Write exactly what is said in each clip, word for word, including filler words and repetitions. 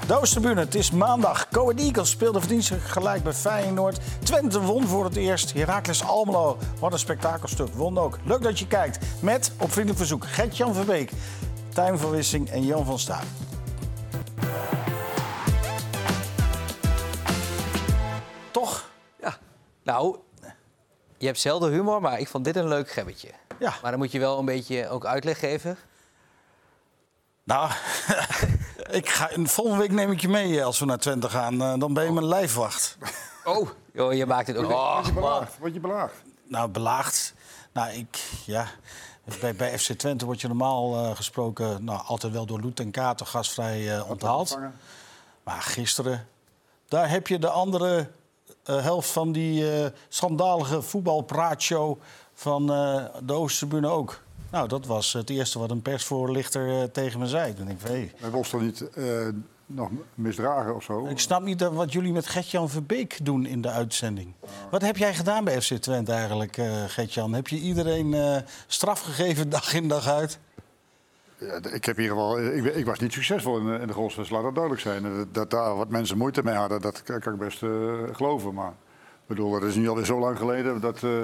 De Oosterbune, het is maandag. Go Ahead Eagles speelde verdienstelijk gelijk bij Feyenoord. Twente won voor het eerst. Heracles Almelo, wat een spektakelstuk, won ook. Leuk dat je kijkt met, op vriendelijk verzoek, Gert-Jan Verbeek, Tijmen van Wissing en Jan van Staal. Toch? Ja, nou, je hebt zelden humor, maar ik vond dit een leuk gebbetje. Ja. Maar dan moet je wel een beetje ook uitleg geven. Nou, ik ga, volgende week neem ik je mee als we naar Twente gaan. Uh, dan ben je mijn lijfwacht. Oh, joh, je maakt het ook. Word Oh, je belaagd? Word je belaagd? Nou, belaagd. Nou, ik, ja... Bij, bij F C Twente word je normaal uh, gesproken nou, altijd wel door Loet en Kato gastvrij uh, onthaald. Maar gisteren, daar heb je de andere uh, helft van die uh, schandalige voetbalpraatshow van uh, de Oosterbune ook. Nou, dat was het eerste wat een persvoorlichter uh, tegen me zei. Toen denk ik, hey. Wij was toch niet uh, nog misdragen of zo? Ik snap niet wat jullie met Gert-Jan Verbeek doen in de uitzending. Uh. Wat heb jij gedaan bij F C Twente eigenlijk, uh, Gert-Jan? Heb je iedereen uh, straf gegeven dag in dag uit? Ja, ik, heb hier wel, ik, ik was niet succesvol in, in de goalsfest, laat dat duidelijk zijn. Dat, dat daar wat mensen moeite mee hadden, dat kan, kan ik best uh, geloven. Maar ik bedoel, dat is nu alweer zo lang geleden. Dat, uh,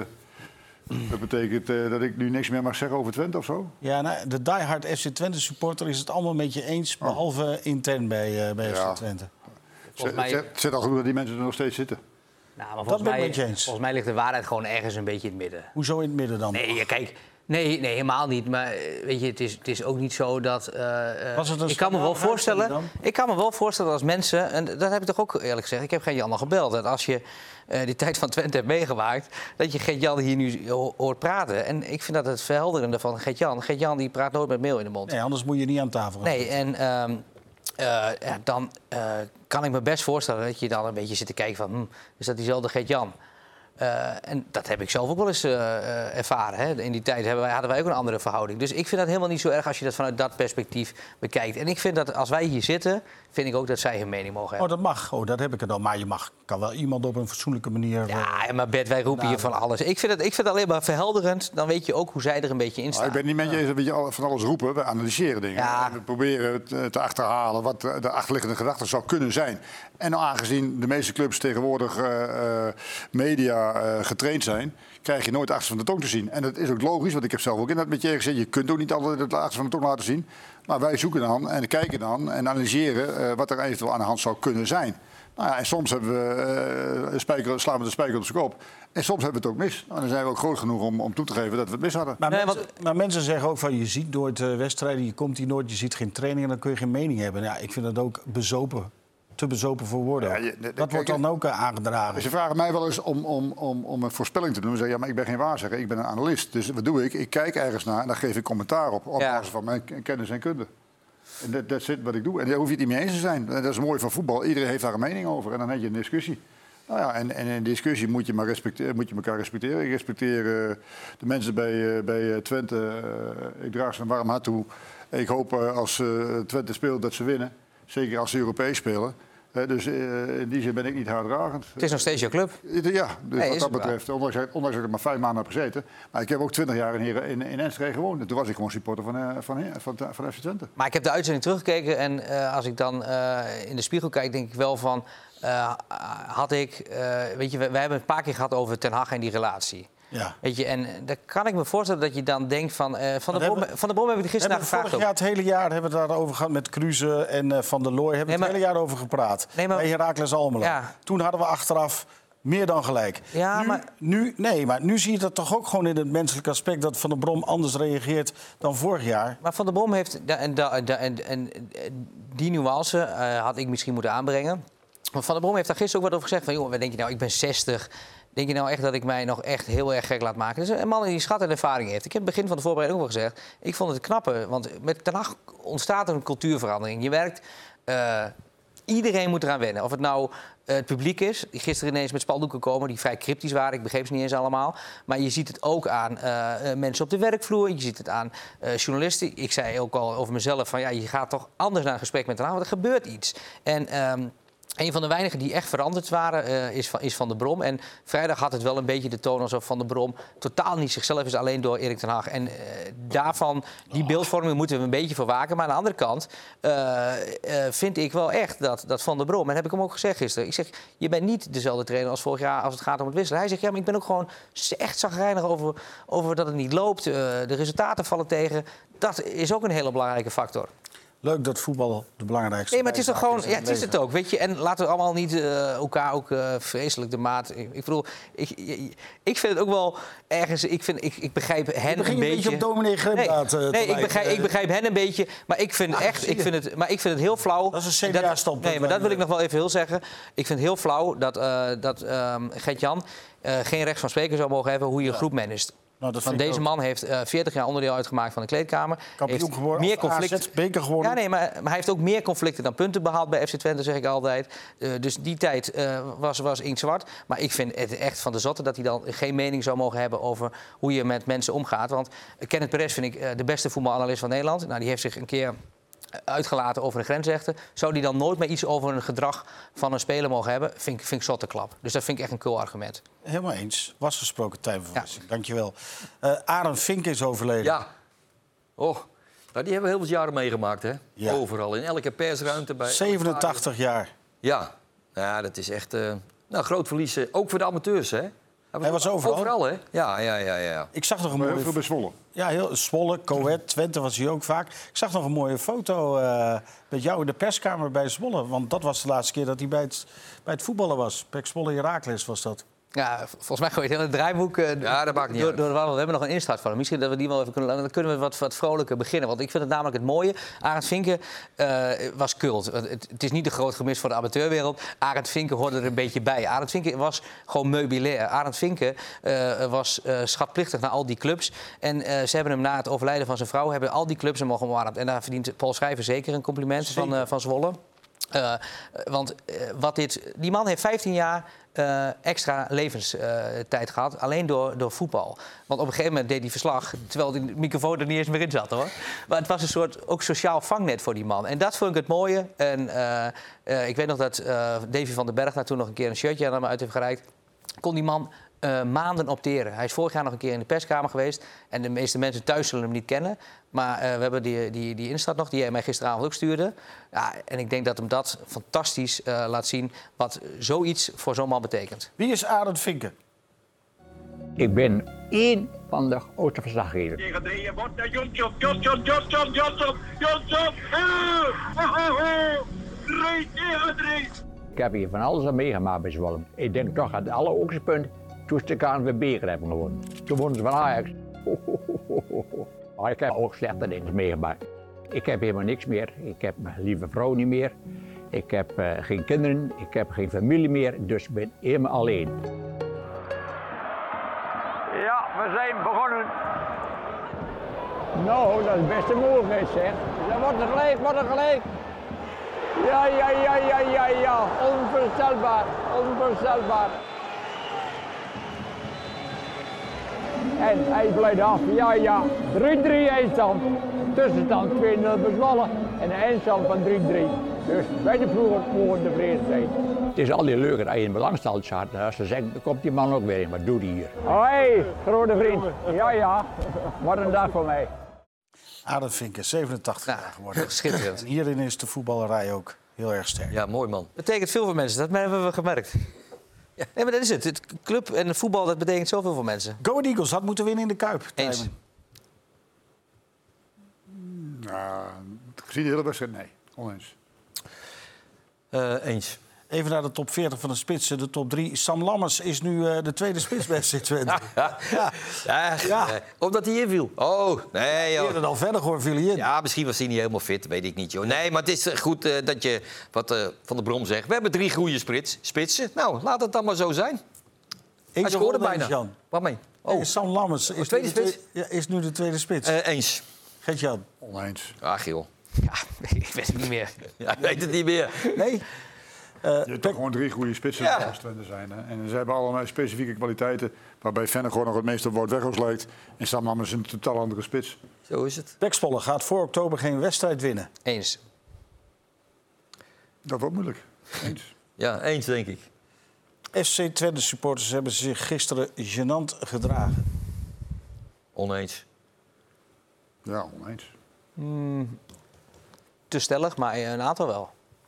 dat betekent uh, dat ik nu niks meer mag zeggen over Twente of zo? Ja, nou, de diehard F C Twente supporter is het allemaal met je eens, oh. behalve intern bij, uh, bij ja. F C Twente. Volgens mij... Het zit al goed dat die mensen er nog steeds zitten. Nou, maar volgens, dat mij, ben ik met je eens. Volgens mij ligt de waarheid gewoon ergens een beetje in het midden. Hoezo in het midden dan? Nee, ja, kijk... Nee, nee, helemaal niet. Maar weet je, het is, het is ook niet zo dat... Uh, Was het een ik kan me wel voorstellen. Ik kan me wel voorstellen als mensen, en dat heb ik toch ook eerlijk gezegd. Ik heb Gert-Jan al gebeld. Dat als je uh, die tijd van Twente hebt meegemaakt, dat je Gert-Jan hier nu hoort praten. En ik vind dat het verhelderende van Gert-Jan. Gert-Jan die praat nooit met meel in de mond. Nee, anders moet je niet aan tafel gaan. Nee, en uh, uh, ja, dan uh, kan ik me best voorstellen dat je dan een beetje zit te kijken van, hm, is dat diezelfde Gert-Jan? Uh, en dat heb ik zelf ook wel eens uh, uh, ervaren. Hè. In die tijd hebben wij, hadden wij ook een andere verhouding. Dus ik vind dat helemaal niet zo erg als je dat vanuit dat perspectief bekijkt. En ik vind dat als wij hier zitten, vind ik ook dat zij hun mening mogen hebben. Oh, dat mag. Oh, dat heb ik er dan. Maar je mag, kan wel iemand op een fatsoenlijke manier... Ja, maar Bert, wij roepen hier van alles. Ik vind, het, ik vind het alleen maar verhelderend. Dan weet je ook hoe zij er een beetje in staan. Nou, ik ben niet met je eens dat we van alles roepen. We analyseren dingen. Ja. We proberen te, te achterhalen wat de achterliggende gedachte zou kunnen zijn. En aangezien de meeste clubs tegenwoordig uh, uh, media uh, getraind zijn, krijg je nooit de achterste van de tong te zien. En dat is ook logisch, want ik heb zelf ook in dat met je gezegd, je kunt ook niet altijd de achterste van de tong laten zien. Maar wij zoeken dan en kijken dan en analyseren uh, wat er eventueel aan de hand zou kunnen zijn. Nou ja, en soms hebben we, uh, spijker, slaan we de spijker op zijn kop. En soms hebben we het ook mis. Nou, dan zijn we ook groot genoeg om, om toe te geven dat we het mis hadden. Maar, nee, mensen, maar mensen zeggen ook van, je ziet nooit uh, wedstrijden, je komt hier nooit, je ziet geen training en dan kun je geen mening hebben. Ja, ik vind dat ook bezopen. Te bezopen voor woorden. Ja, je, de, de, dat kijk, wordt dan ook uh, aangedragen. Ze vragen mij wel eens om, om, om, om een voorspelling te doen. Ze zeggen, ja, maar ik ben geen waarzegger, ik ben een analist. Dus wat doe ik? Ik kijk ergens naar en daar geef ik commentaar op. Op basis ja. van mijn kennis en kunde. En dat, dat is wat ik doe. En daar hoef je het niet mee eens te zijn. Dat is mooi van voetbal. Iedereen heeft daar een mening over. En dan heb je een discussie. Nou ja, en, en in een discussie moet je, maar respecteren, moet je elkaar respecteren. Ik respecteer uh, de mensen bij, uh, bij uh, Twente. Uh, ik draag ze een warm hart toe. Ik hoop uh, als uh, Twente speelt dat ze winnen. Zeker als ze Europees spelen. Uh, dus uh, in die zin ben ik niet haatdragend. Het is nog steeds jouw club. Ja, dus nee, wat dat betreft. Ondanks, ondanks dat ik er maar vijf maanden heb gezeten. Maar ik heb ook twintig jaar in, in, in Enschede gewoond. En toen was ik gewoon supporter van, uh, van, van, van, van F C Twente. Maar ik heb de uitzending teruggekeken. En uh, als ik dan uh, in de spiegel kijk, denk ik wel van... Uh, had ik... Uh, weet je, we, we hebben het een paar keer gehad over Ten Hag en die relatie. Ja. Weet je, en daar kan ik me voorstellen dat je dan denkt van... Uh, van, de Brom, hebben, van de Brom heb ik er gisteren naar gevraagd. Vorig jaar, het hele jaar hebben we het daarover gehad met Kruse en uh, Van der Looy. Hebben we nee, maar, het hele jaar over gepraat. Nee, maar, bij Heracles Almelo. Ja. Toen hadden we achteraf meer dan gelijk. Ja, nu, maar... Nu, nee, maar nu zie je dat toch ook gewoon in het menselijke aspect... dat Van der Brom anders reageert dan vorig jaar. Maar Van der Brom heeft... En, en, en, en die nuance uh, had ik misschien moeten aanbrengen. Maar Van der Brom heeft daar gisteren ook wat over gezegd. Van, joh, wat denk je nou, ik ben zestig... Denk je nou echt dat ik mij nog echt heel erg gek laat maken? Dus een man die schat en ervaring heeft. Ik heb in het begin van de voorbereiding ook wel gezegd... ik vond het knappe, want met Ten Hag ontstaat er een cultuurverandering. Je werkt... Uh, iedereen moet eraan wennen. Of het nou uh, het publiek is, die gisteren ineens met spandoeken komen... die vrij cryptisch waren, ik begreep ze niet eens allemaal. Maar je ziet het ook aan uh, mensen op de werkvloer. Je ziet het aan uh, journalisten. Ik zei ook al over mezelf van... ja, je gaat toch anders naar een gesprek met Ten Hag, want er gebeurt iets. En... Um, Een van de weinigen die echt veranderd waren uh, is, van, is Van der Brom. En vrijdag had het wel een beetje de toon alsof Van der Brom totaal niet zichzelf is, alleen door Erik ten Hag. En uh, daarvan, die beeldvorming moeten we een beetje voor waken. Maar aan de andere kant uh, uh, vind ik wel echt dat, dat Van der Brom, en dat heb ik hem ook gezegd gisteren. Ik zeg, je bent niet dezelfde trainer als vorig jaar als het gaat om het wisselen. Hij zegt, ja, maar ik ben ook gewoon echt chagrijnig over, over dat het niet loopt. Uh, de resultaten vallen tegen. Dat is ook een hele belangrijke factor. Leuk dat voetbal de belangrijkste... Nee, maar het is toch gewoon... is Ja, het is het ook, weet je. En laten we allemaal niet uh, elkaar ook uh, vreselijk de maat... Ik, ik bedoel, ik, ik vind het ook wel ergens... Ik, vind, ik, ik begrijp hen een beetje... een beetje op dominee Grimdaad Nee, uh, nee ik, begrijp, ik begrijp hen een beetje. Maar ik vind, ah, echt, ik vind, het, maar ik vind het heel flauw... Dat is een C D A-standpunt. Nee, maar dat wil ik nog wel even heel zeggen. Ik vind het heel flauw dat, uh, dat um, Gert-Jan uh, geen recht van spreken zou mogen hebben... hoe je een groep managt. Nou, Want deze man heeft uh, veertig jaar onderdeel uitgemaakt van de kleedkamer. Kampioen heeft geworden, meer conflicten. A Z, beker geworden. Ja, nee, maar, maar hij heeft ook meer conflicten dan punten behaald bij F C Twente, zeg ik altijd. Uh, dus die tijd uh, was, was inktzwart. Maar ik vind het echt van de zotte dat hij dan geen mening zou mogen hebben over hoe je met mensen omgaat. Want Kenneth Perez vind ik uh, de beste voetbalanalist van Nederland. Nou, die heeft zich een keer uitgelaten over de grensrechten. Zou die dan nooit meer iets over een gedrag van een speler mogen hebben? Vind ik, vind ik zotte klap. Dus dat vind ik echt een cool argument. Helemaal eens. Was gesproken, Tijn van Wissing. Ja. Dankjewel. Uh, Arend Vink is overleden. Ja. Och, nou, die hebben we heel veel jaren meegemaakt, hè? Ja. Overal, in elke persruimte. Bij zevenentachtig jaar. Ja. Ja, dat is echt uh, nou, groot verlies. Uh, ook voor de amateurs, hè? Hij, Hij was overal. Overal, hè? Ja, ja, ja, ja. Ik zag nog een mooie... Heel veel bij Zwolle. Ja, heel Zwolle, Coët, Twente was hij ook vaak. Ik zag nog een mooie foto uh, met jou in de perskamer bij Zwolle. Want dat was de laatste keer dat hij bij het, bij het voetballen was. Pek Zwolle Heracles was dat. Ja, volgens mij gooi je het hele draaiboek uh, ja, dat maakt niet door, door de wandel. We hebben nog een instart van hem. Misschien dat we die wel even kunnen... Dan kunnen we wat, wat vrolijker beginnen. Want ik vind het namelijk het mooie. Arend Vinken uh, was cult. Het, het is niet een groot gemis voor de amateurwereld. Arend Vinken hoorde er een beetje bij. Arend Vinken was gewoon meubilair. Arend Vinken uh, was uh, schatplichtig naar al die clubs. En uh, ze hebben hem na het overlijden van zijn vrouw... hebben al die clubs hem mogen omarmd. En daar verdient Paul Schrijver zeker een compliment van, uh, van Zwolle. Uh, want uh, wat dit... Die man heeft vijftien jaar... Uh, extra levenstijd uh, gehad, alleen door, door voetbal. Want op een gegeven moment deed hij verslag... terwijl de microfoon er niet eens meer in zat, hoor. Maar het was een soort ook sociaal vangnet voor die man. En dat vond ik het mooie. En uh, uh, ik weet nog dat uh, Davy van den Berg daar toen nog een keer een shirtje aan hem uit heeft gereikt. Kon die man uh, maanden opteren. Hij is vorig jaar nog een keer in de perskamer geweest. En de meeste mensen thuis zullen hem niet kennen. Maar uh, we hebben die, die, die instart nog, die hij mij gisteravond ook stuurde. Ja, en ik denk dat hem dat fantastisch uh, laat zien... wat zoiets voor zo'n man betekent. Wie is Arend Vinken? Ik ben één van de oudste verslaggevers. Tegen drieën wordt naar Johnson, Johnson, Johnson, Johnson, Johnson. drie tegen drie. Ik heb hier van alles aan meegemaakt bij Zwolle. Ik denk toch dat alle hoogtepunten toen ze de K N V B hebben gewonnen. Toen wonnen ze van Ajax. Maar ik heb ook slechte dingen meegemaakt. Ik heb helemaal niks meer. Ik heb mijn lieve vrouw niet meer. Ik heb uh, geen kinderen. Ik heb geen familie meer. Dus ik ben helemaal alleen. Ja, we zijn begonnen. Nou, dat is best een mogelijkheid, zeg. Dat wordt er gelijk, wordt er gelijk. Ja, ja, ja, ja, ja, ja. Onvoorstelbaar, onvoorstelbaar. En hij blijft af, ja, ja. drie drie eindstand. Tussenstand twee nul bij Zwolle en een eindstand van drie drie. Dus bij de ploegen mogen tevreden zijn. Het is al die leuker als je een belangstelling had. Als ze zeggen, dan komt die man ook weer in. Wat doet hij hier? Hoi, grote vriend. Ja, ja. Wat een dag voor mij. Arend Vinken, zevenentachtig Nou, jaar geworden. schitterend. En hierin is de voetballerij ook heel erg sterk. Ja, mooi man. Betekent veel voor mensen, dat hebben we gemerkt. Ja. Nee, maar dat is het. Het club en het voetbal, dat betekent zoveel voor mensen. Go Ahead Eagles had moeten winnen in de Kuip. Eens. Tijmen. Nou, gezien de hele wedstrijd, nee. Oneens. Uh, eens. Even naar de top veertig van de spitsen. De top drie. Sam Lammers is nu uh, de tweede spits bij F C Twente. Ja. Ja. Ja. Ja. Ja. Omdat hij inviel. Oh, nee joh. Eerder dan verder hoor, viel hij in. Ja, misschien was hij niet helemaal fit, weet ik niet, joh. Nee, maar het is goed uh, dat je, wat uh, Van der Brom zegt... we hebben drie goede spits, spitsen. Nou, laat het dan maar zo zijn. Hij scoorde bijna. Jan. Wat mee? Oh. Oh, Sam Lammers is, tweede nu de spits? tweede, ja, is nu de tweede spits. uh, eens. Gert-Jan. Oneens. Ach, joh. Ja, ik weet het niet meer. Ja, ik weet het niet meer. Nee? Je hebt toch gewoon drie goede spitsen Ja. als Twente zijn. Hè? En ze hebben allemaal specifieke kwaliteiten. Waarbij Vennegoor nog het meest op Wout Weghorst lijkt. En Sam Lammers is een totaal andere spits. Zo is het. Pek Zwolle gaat voor oktober geen wedstrijd winnen. Eens. Dat wordt moeilijk. Eens. Ja, eens denk ik. F C Twente supporters hebben zich gisteren gênant gedragen. Oneens. Ja, oneens. Mm, te stellig, maar een aantal wel.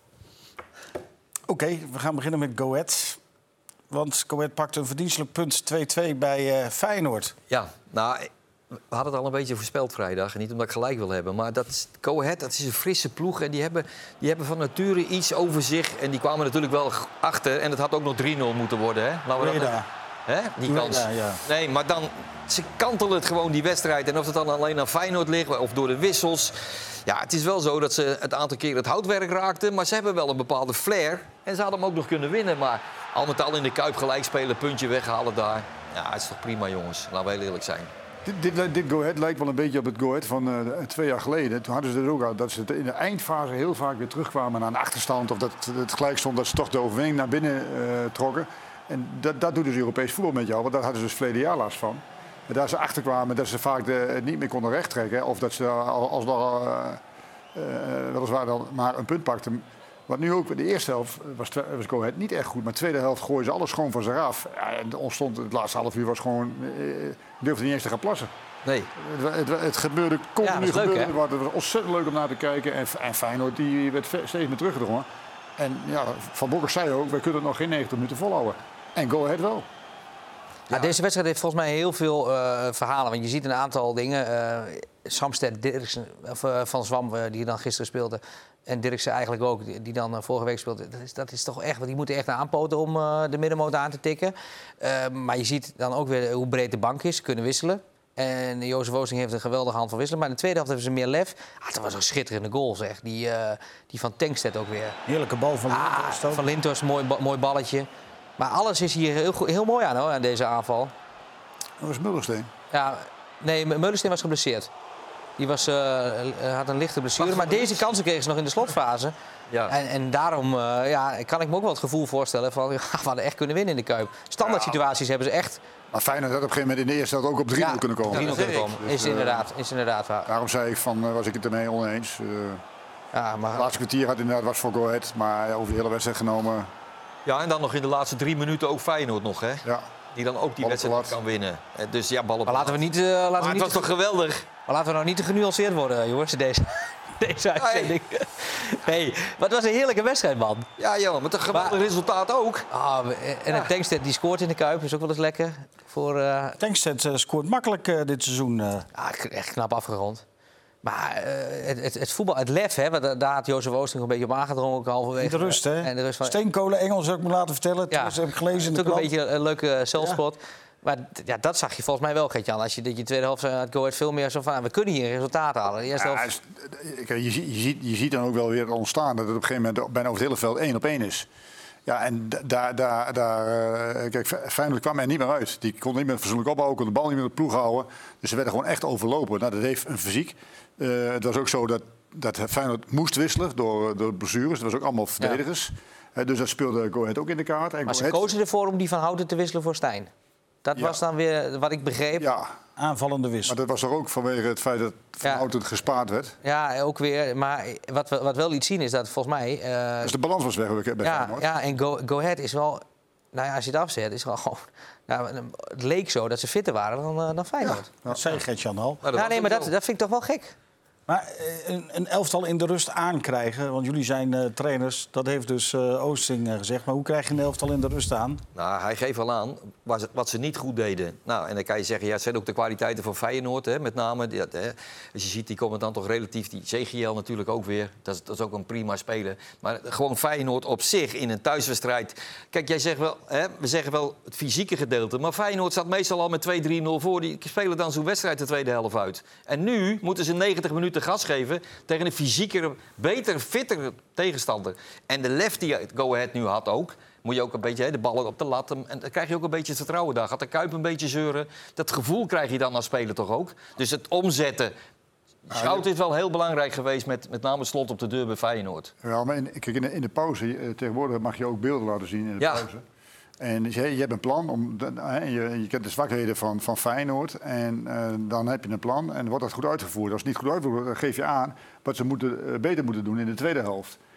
Oké, okay, we gaan beginnen met Go Ahead. Want Go Ahead pakte een verdienstelijk punt twee-twee bij uh, Feyenoord. Ja, nou, we hadden het al een beetje voorspeld vrijdag. En niet omdat ik gelijk wil hebben. Maar dat is, Go Ahead, dat is een frisse ploeg. En die hebben, die hebben van nature iets over zich. En die kwamen natuurlijk wel achter. En het had ook nog drie nul moeten worden. Hè? Laten we dat, hè? Die kans. Ja, ja. Nee, maar dan... Ze kantelen het gewoon, die wedstrijd. En of het dan alleen aan Feyenoord ligt of door de wissels. Ja, het is wel zo dat ze het aantal keer het houtwerk raakten. Maar ze hebben wel een bepaalde flair. En ze hadden hem ook nog kunnen winnen. Maar al met al in de Kuip gelijk spelen, puntje weghalen daar. Ja, het is toch prima, jongens. Laten we heel eerlijk zijn. Dit, dit, dit Go Ahead lijkt wel een beetje op het Go Ahead van uh, twee jaar geleden. Toen hadden ze het ook al, dat ze in de eindfase heel vaak weer terugkwamen naar een achterstand. Of dat het gelijk stond, dat ze toch de overwinning naar binnen uh, trokken. En dat, dat doet dus Europees voetbal met jou. Want daar hadden ze dus verleden jaar last van. En daar ze achter kwamen dat ze vaak de, het niet meer konden rechttrekken. Of dat ze alsnog uh, uh, weliswaar dan maar een punt pakten. Wat nu ook, de eerste helft was, was Go Ahead niet echt goed. Maar de tweede helft gooiden ze alles gewoon van zich af. Ja, en ontstond, het laatste half uur was gewoon... Uh, durfde niet eens te gaan plassen. Nee. Het, het, het gebeurde continu. Ja, dat gebeurde, leuk, het was ontzettend leuk om naar te kijken. En, en Feyenoord die werd steeds meer teruggedrongen. En ja, Van Bokkers zei ook, wij kunnen het nog geen negentig minuten volhouden. En Go Ahead wel. Ja. Ja, deze wedstrijd heeft volgens mij heel veel uh, verhalen. Want je ziet een aantal dingen. Uh, Samsted, Dirksen, of, uh, Van Zwam, uh, die dan gisteren speelde. En Dirksen eigenlijk ook, die, die dan uh, vorige week speelde. Dat is, dat is toch echt, want die moeten echt aanpoten om uh, de middenmoot aan te tikken. Uh, maar je ziet dan ook weer hoe breed de bank is. Ze kunnen wisselen. En Jozef Oosting heeft een geweldige hand van wisselen. Maar in de tweede helft hebben ze meer lef. Ah, dat was een schitterende goal, zeg. Die, uh, die van Tankstedt ook weer. Heerlijke bal van Lintos. Ah, van Lintos, mooi, mooi balletje. Maar alles is hier heel, heel mooi aan, hoor, aan deze aanval. Dat was Mullersteen. Ja, nee, Meulensteen was geblesseerd. Die was, uh, had een lichte blessure. Maar deze kansen kregen ze nog in de slotfase. Ja. En, en daarom uh, ja, kan ik me ook wel het gevoel voorstellen van... Ja, we hadden echt kunnen winnen in de Kuip. Standaard situaties hebben ze echt... Maar Feyenoord had op een gegeven moment in de eerste helft ook op drie nul ja, kunnen komen. drie nul kunnen komen. Dus, is, uh, inderdaad, is inderdaad waar. Daarom zei ik van, uh, was ik het ermee oneens. Uh, ja, maar... Het laatste kwartier had inderdaad was voor Go Ahead. Maar over de hele wedstrijd genomen... Ja, en dan nog in de laatste drie minuten ook Feyenoord nog, hè? Ja. Die dan ook die bal wedstrijd kan winnen. Dus ja, bal op maar laten we niet... Uh, laten maar we het niet was toch geweldig? Maar laten we nou niet te genuanceerd worden, jongens, deze, deze uitzending. Nee, maar het was een heerlijke wedstrijd, man. Ja, joh, met een geweldig maar, resultaat ook. Ah, en ja. Tankstedt die scoort in de Kuip, is ook wel eens lekker. Voor, uh... Tankstedt uh, scoort makkelijk uh, dit seizoen. Uh. Ja, echt knap afgerond. Maar uh, het, het, het voetbal, het lef, hè, want daar had Jozef Oosting een beetje op aangedrongen. Ook halverwege. In de rust, hè? En de rust van... Steenkolen Engels, heb ik me laten vertellen. Ja, dat heb ik gelezen in de ook een beetje een leuke zelfspot. Ja. Maar ja, dat zag je volgens mij wel, Gert-Jan. Als je dat je tweede helft uit Go Ahead veel meer zo van... we kunnen hier een resultaat halen. De eerste ja, helft... je, je, ziet, je, ziet, je ziet dan ook wel weer ontstaan dat het op een gegeven moment bijna over het hele veld één op één is. Ja, en daar, daar, daar uh, kijk, Feyenoord kwam er niet meer uit. Die kon niet meer verzoenlijk opbouwen, kon de bal niet meer op de ploeg houden. Dus ze werden gewoon echt overlopen. Nou, dat heeft een fysiek. Uh, het was ook zo dat, dat Feyenoord moest wisselen door, door blessures. Dat was ook allemaal verdedigers. Ja. Uh, dus dat speelde Go Ahead ook in de kaart. En maar Go ze Ahead... kozen ervoor om die Van Houten te wisselen voor Stijn. Dat ja. was dan weer wat ik begreep. Ja. Aanvallende wissel. Maar dat was er ook vanwege het feit dat Van ja. Houten gespaard werd. Ja, ook weer. Maar wat we wat wel iets zien is dat volgens mij... Uh, dus de balans was weg bij ja, Feyenoord. Ja, en Go, Go Ahead is wel... Nou ja, als je het afzet, is wel gewoon... Nou, het leek zo dat ze fitter waren dan, uh, dan Feyenoord. Ja, dat zei Gert-Jan al. Ja, ja, nee, maar dat, dat vind ik toch wel gek. Maar een, een elftal in de rust aankrijgen, want jullie zijn uh, trainers, dat heeft dus uh, Oosting uh, gezegd. Maar hoe krijg je een elftal in de rust aan? Nou, hij geeft al aan wat ze niet goed deden. Nou, en dan kan je zeggen, ja, het zijn ook de kwaliteiten van Feyenoord, hè, met name. Die, hè, als je ziet, die komen dan toch relatief, die C G L natuurlijk ook weer. Dat is, dat is ook een prima speler. Maar gewoon Feyenoord op zich in een thuiswedstrijd. Kijk, jij zegt wel, hè, we zeggen wel het fysieke gedeelte. Maar Feyenoord staat meestal al met twee drie nul voor. Die spelen dan zo'n wedstrijd de tweede helft uit. En nu moeten ze negentig minuten gas geven tegen een fysieker, beter, fitter tegenstander. En de lef die Go Ahead nu had ook, moet je ook een beetje hè, de ballen op de lat. En dan krijg je ook een beetje het vertrouwen daar. Gaat de Kuip een beetje zeuren. Dat gevoel krijg je dan als speler toch ook. Dus het omzetten. Schout is wel heel belangrijk geweest, met, met name het slot op de deur bij Feyenoord. Ja, maar in, kijk, in, de, in de pauze, tegenwoordig mag je ook beelden laten zien in de ja. pauze. En je, je hebt een plan, om, je, je kent de zwakheden van, van Feyenoord en uh, dan heb je een plan en wordt dat goed uitgevoerd. Als het niet goed uitgevoerd wordt, dan geef je aan wat ze moeten, uh, beter moeten doen in de tweede helft.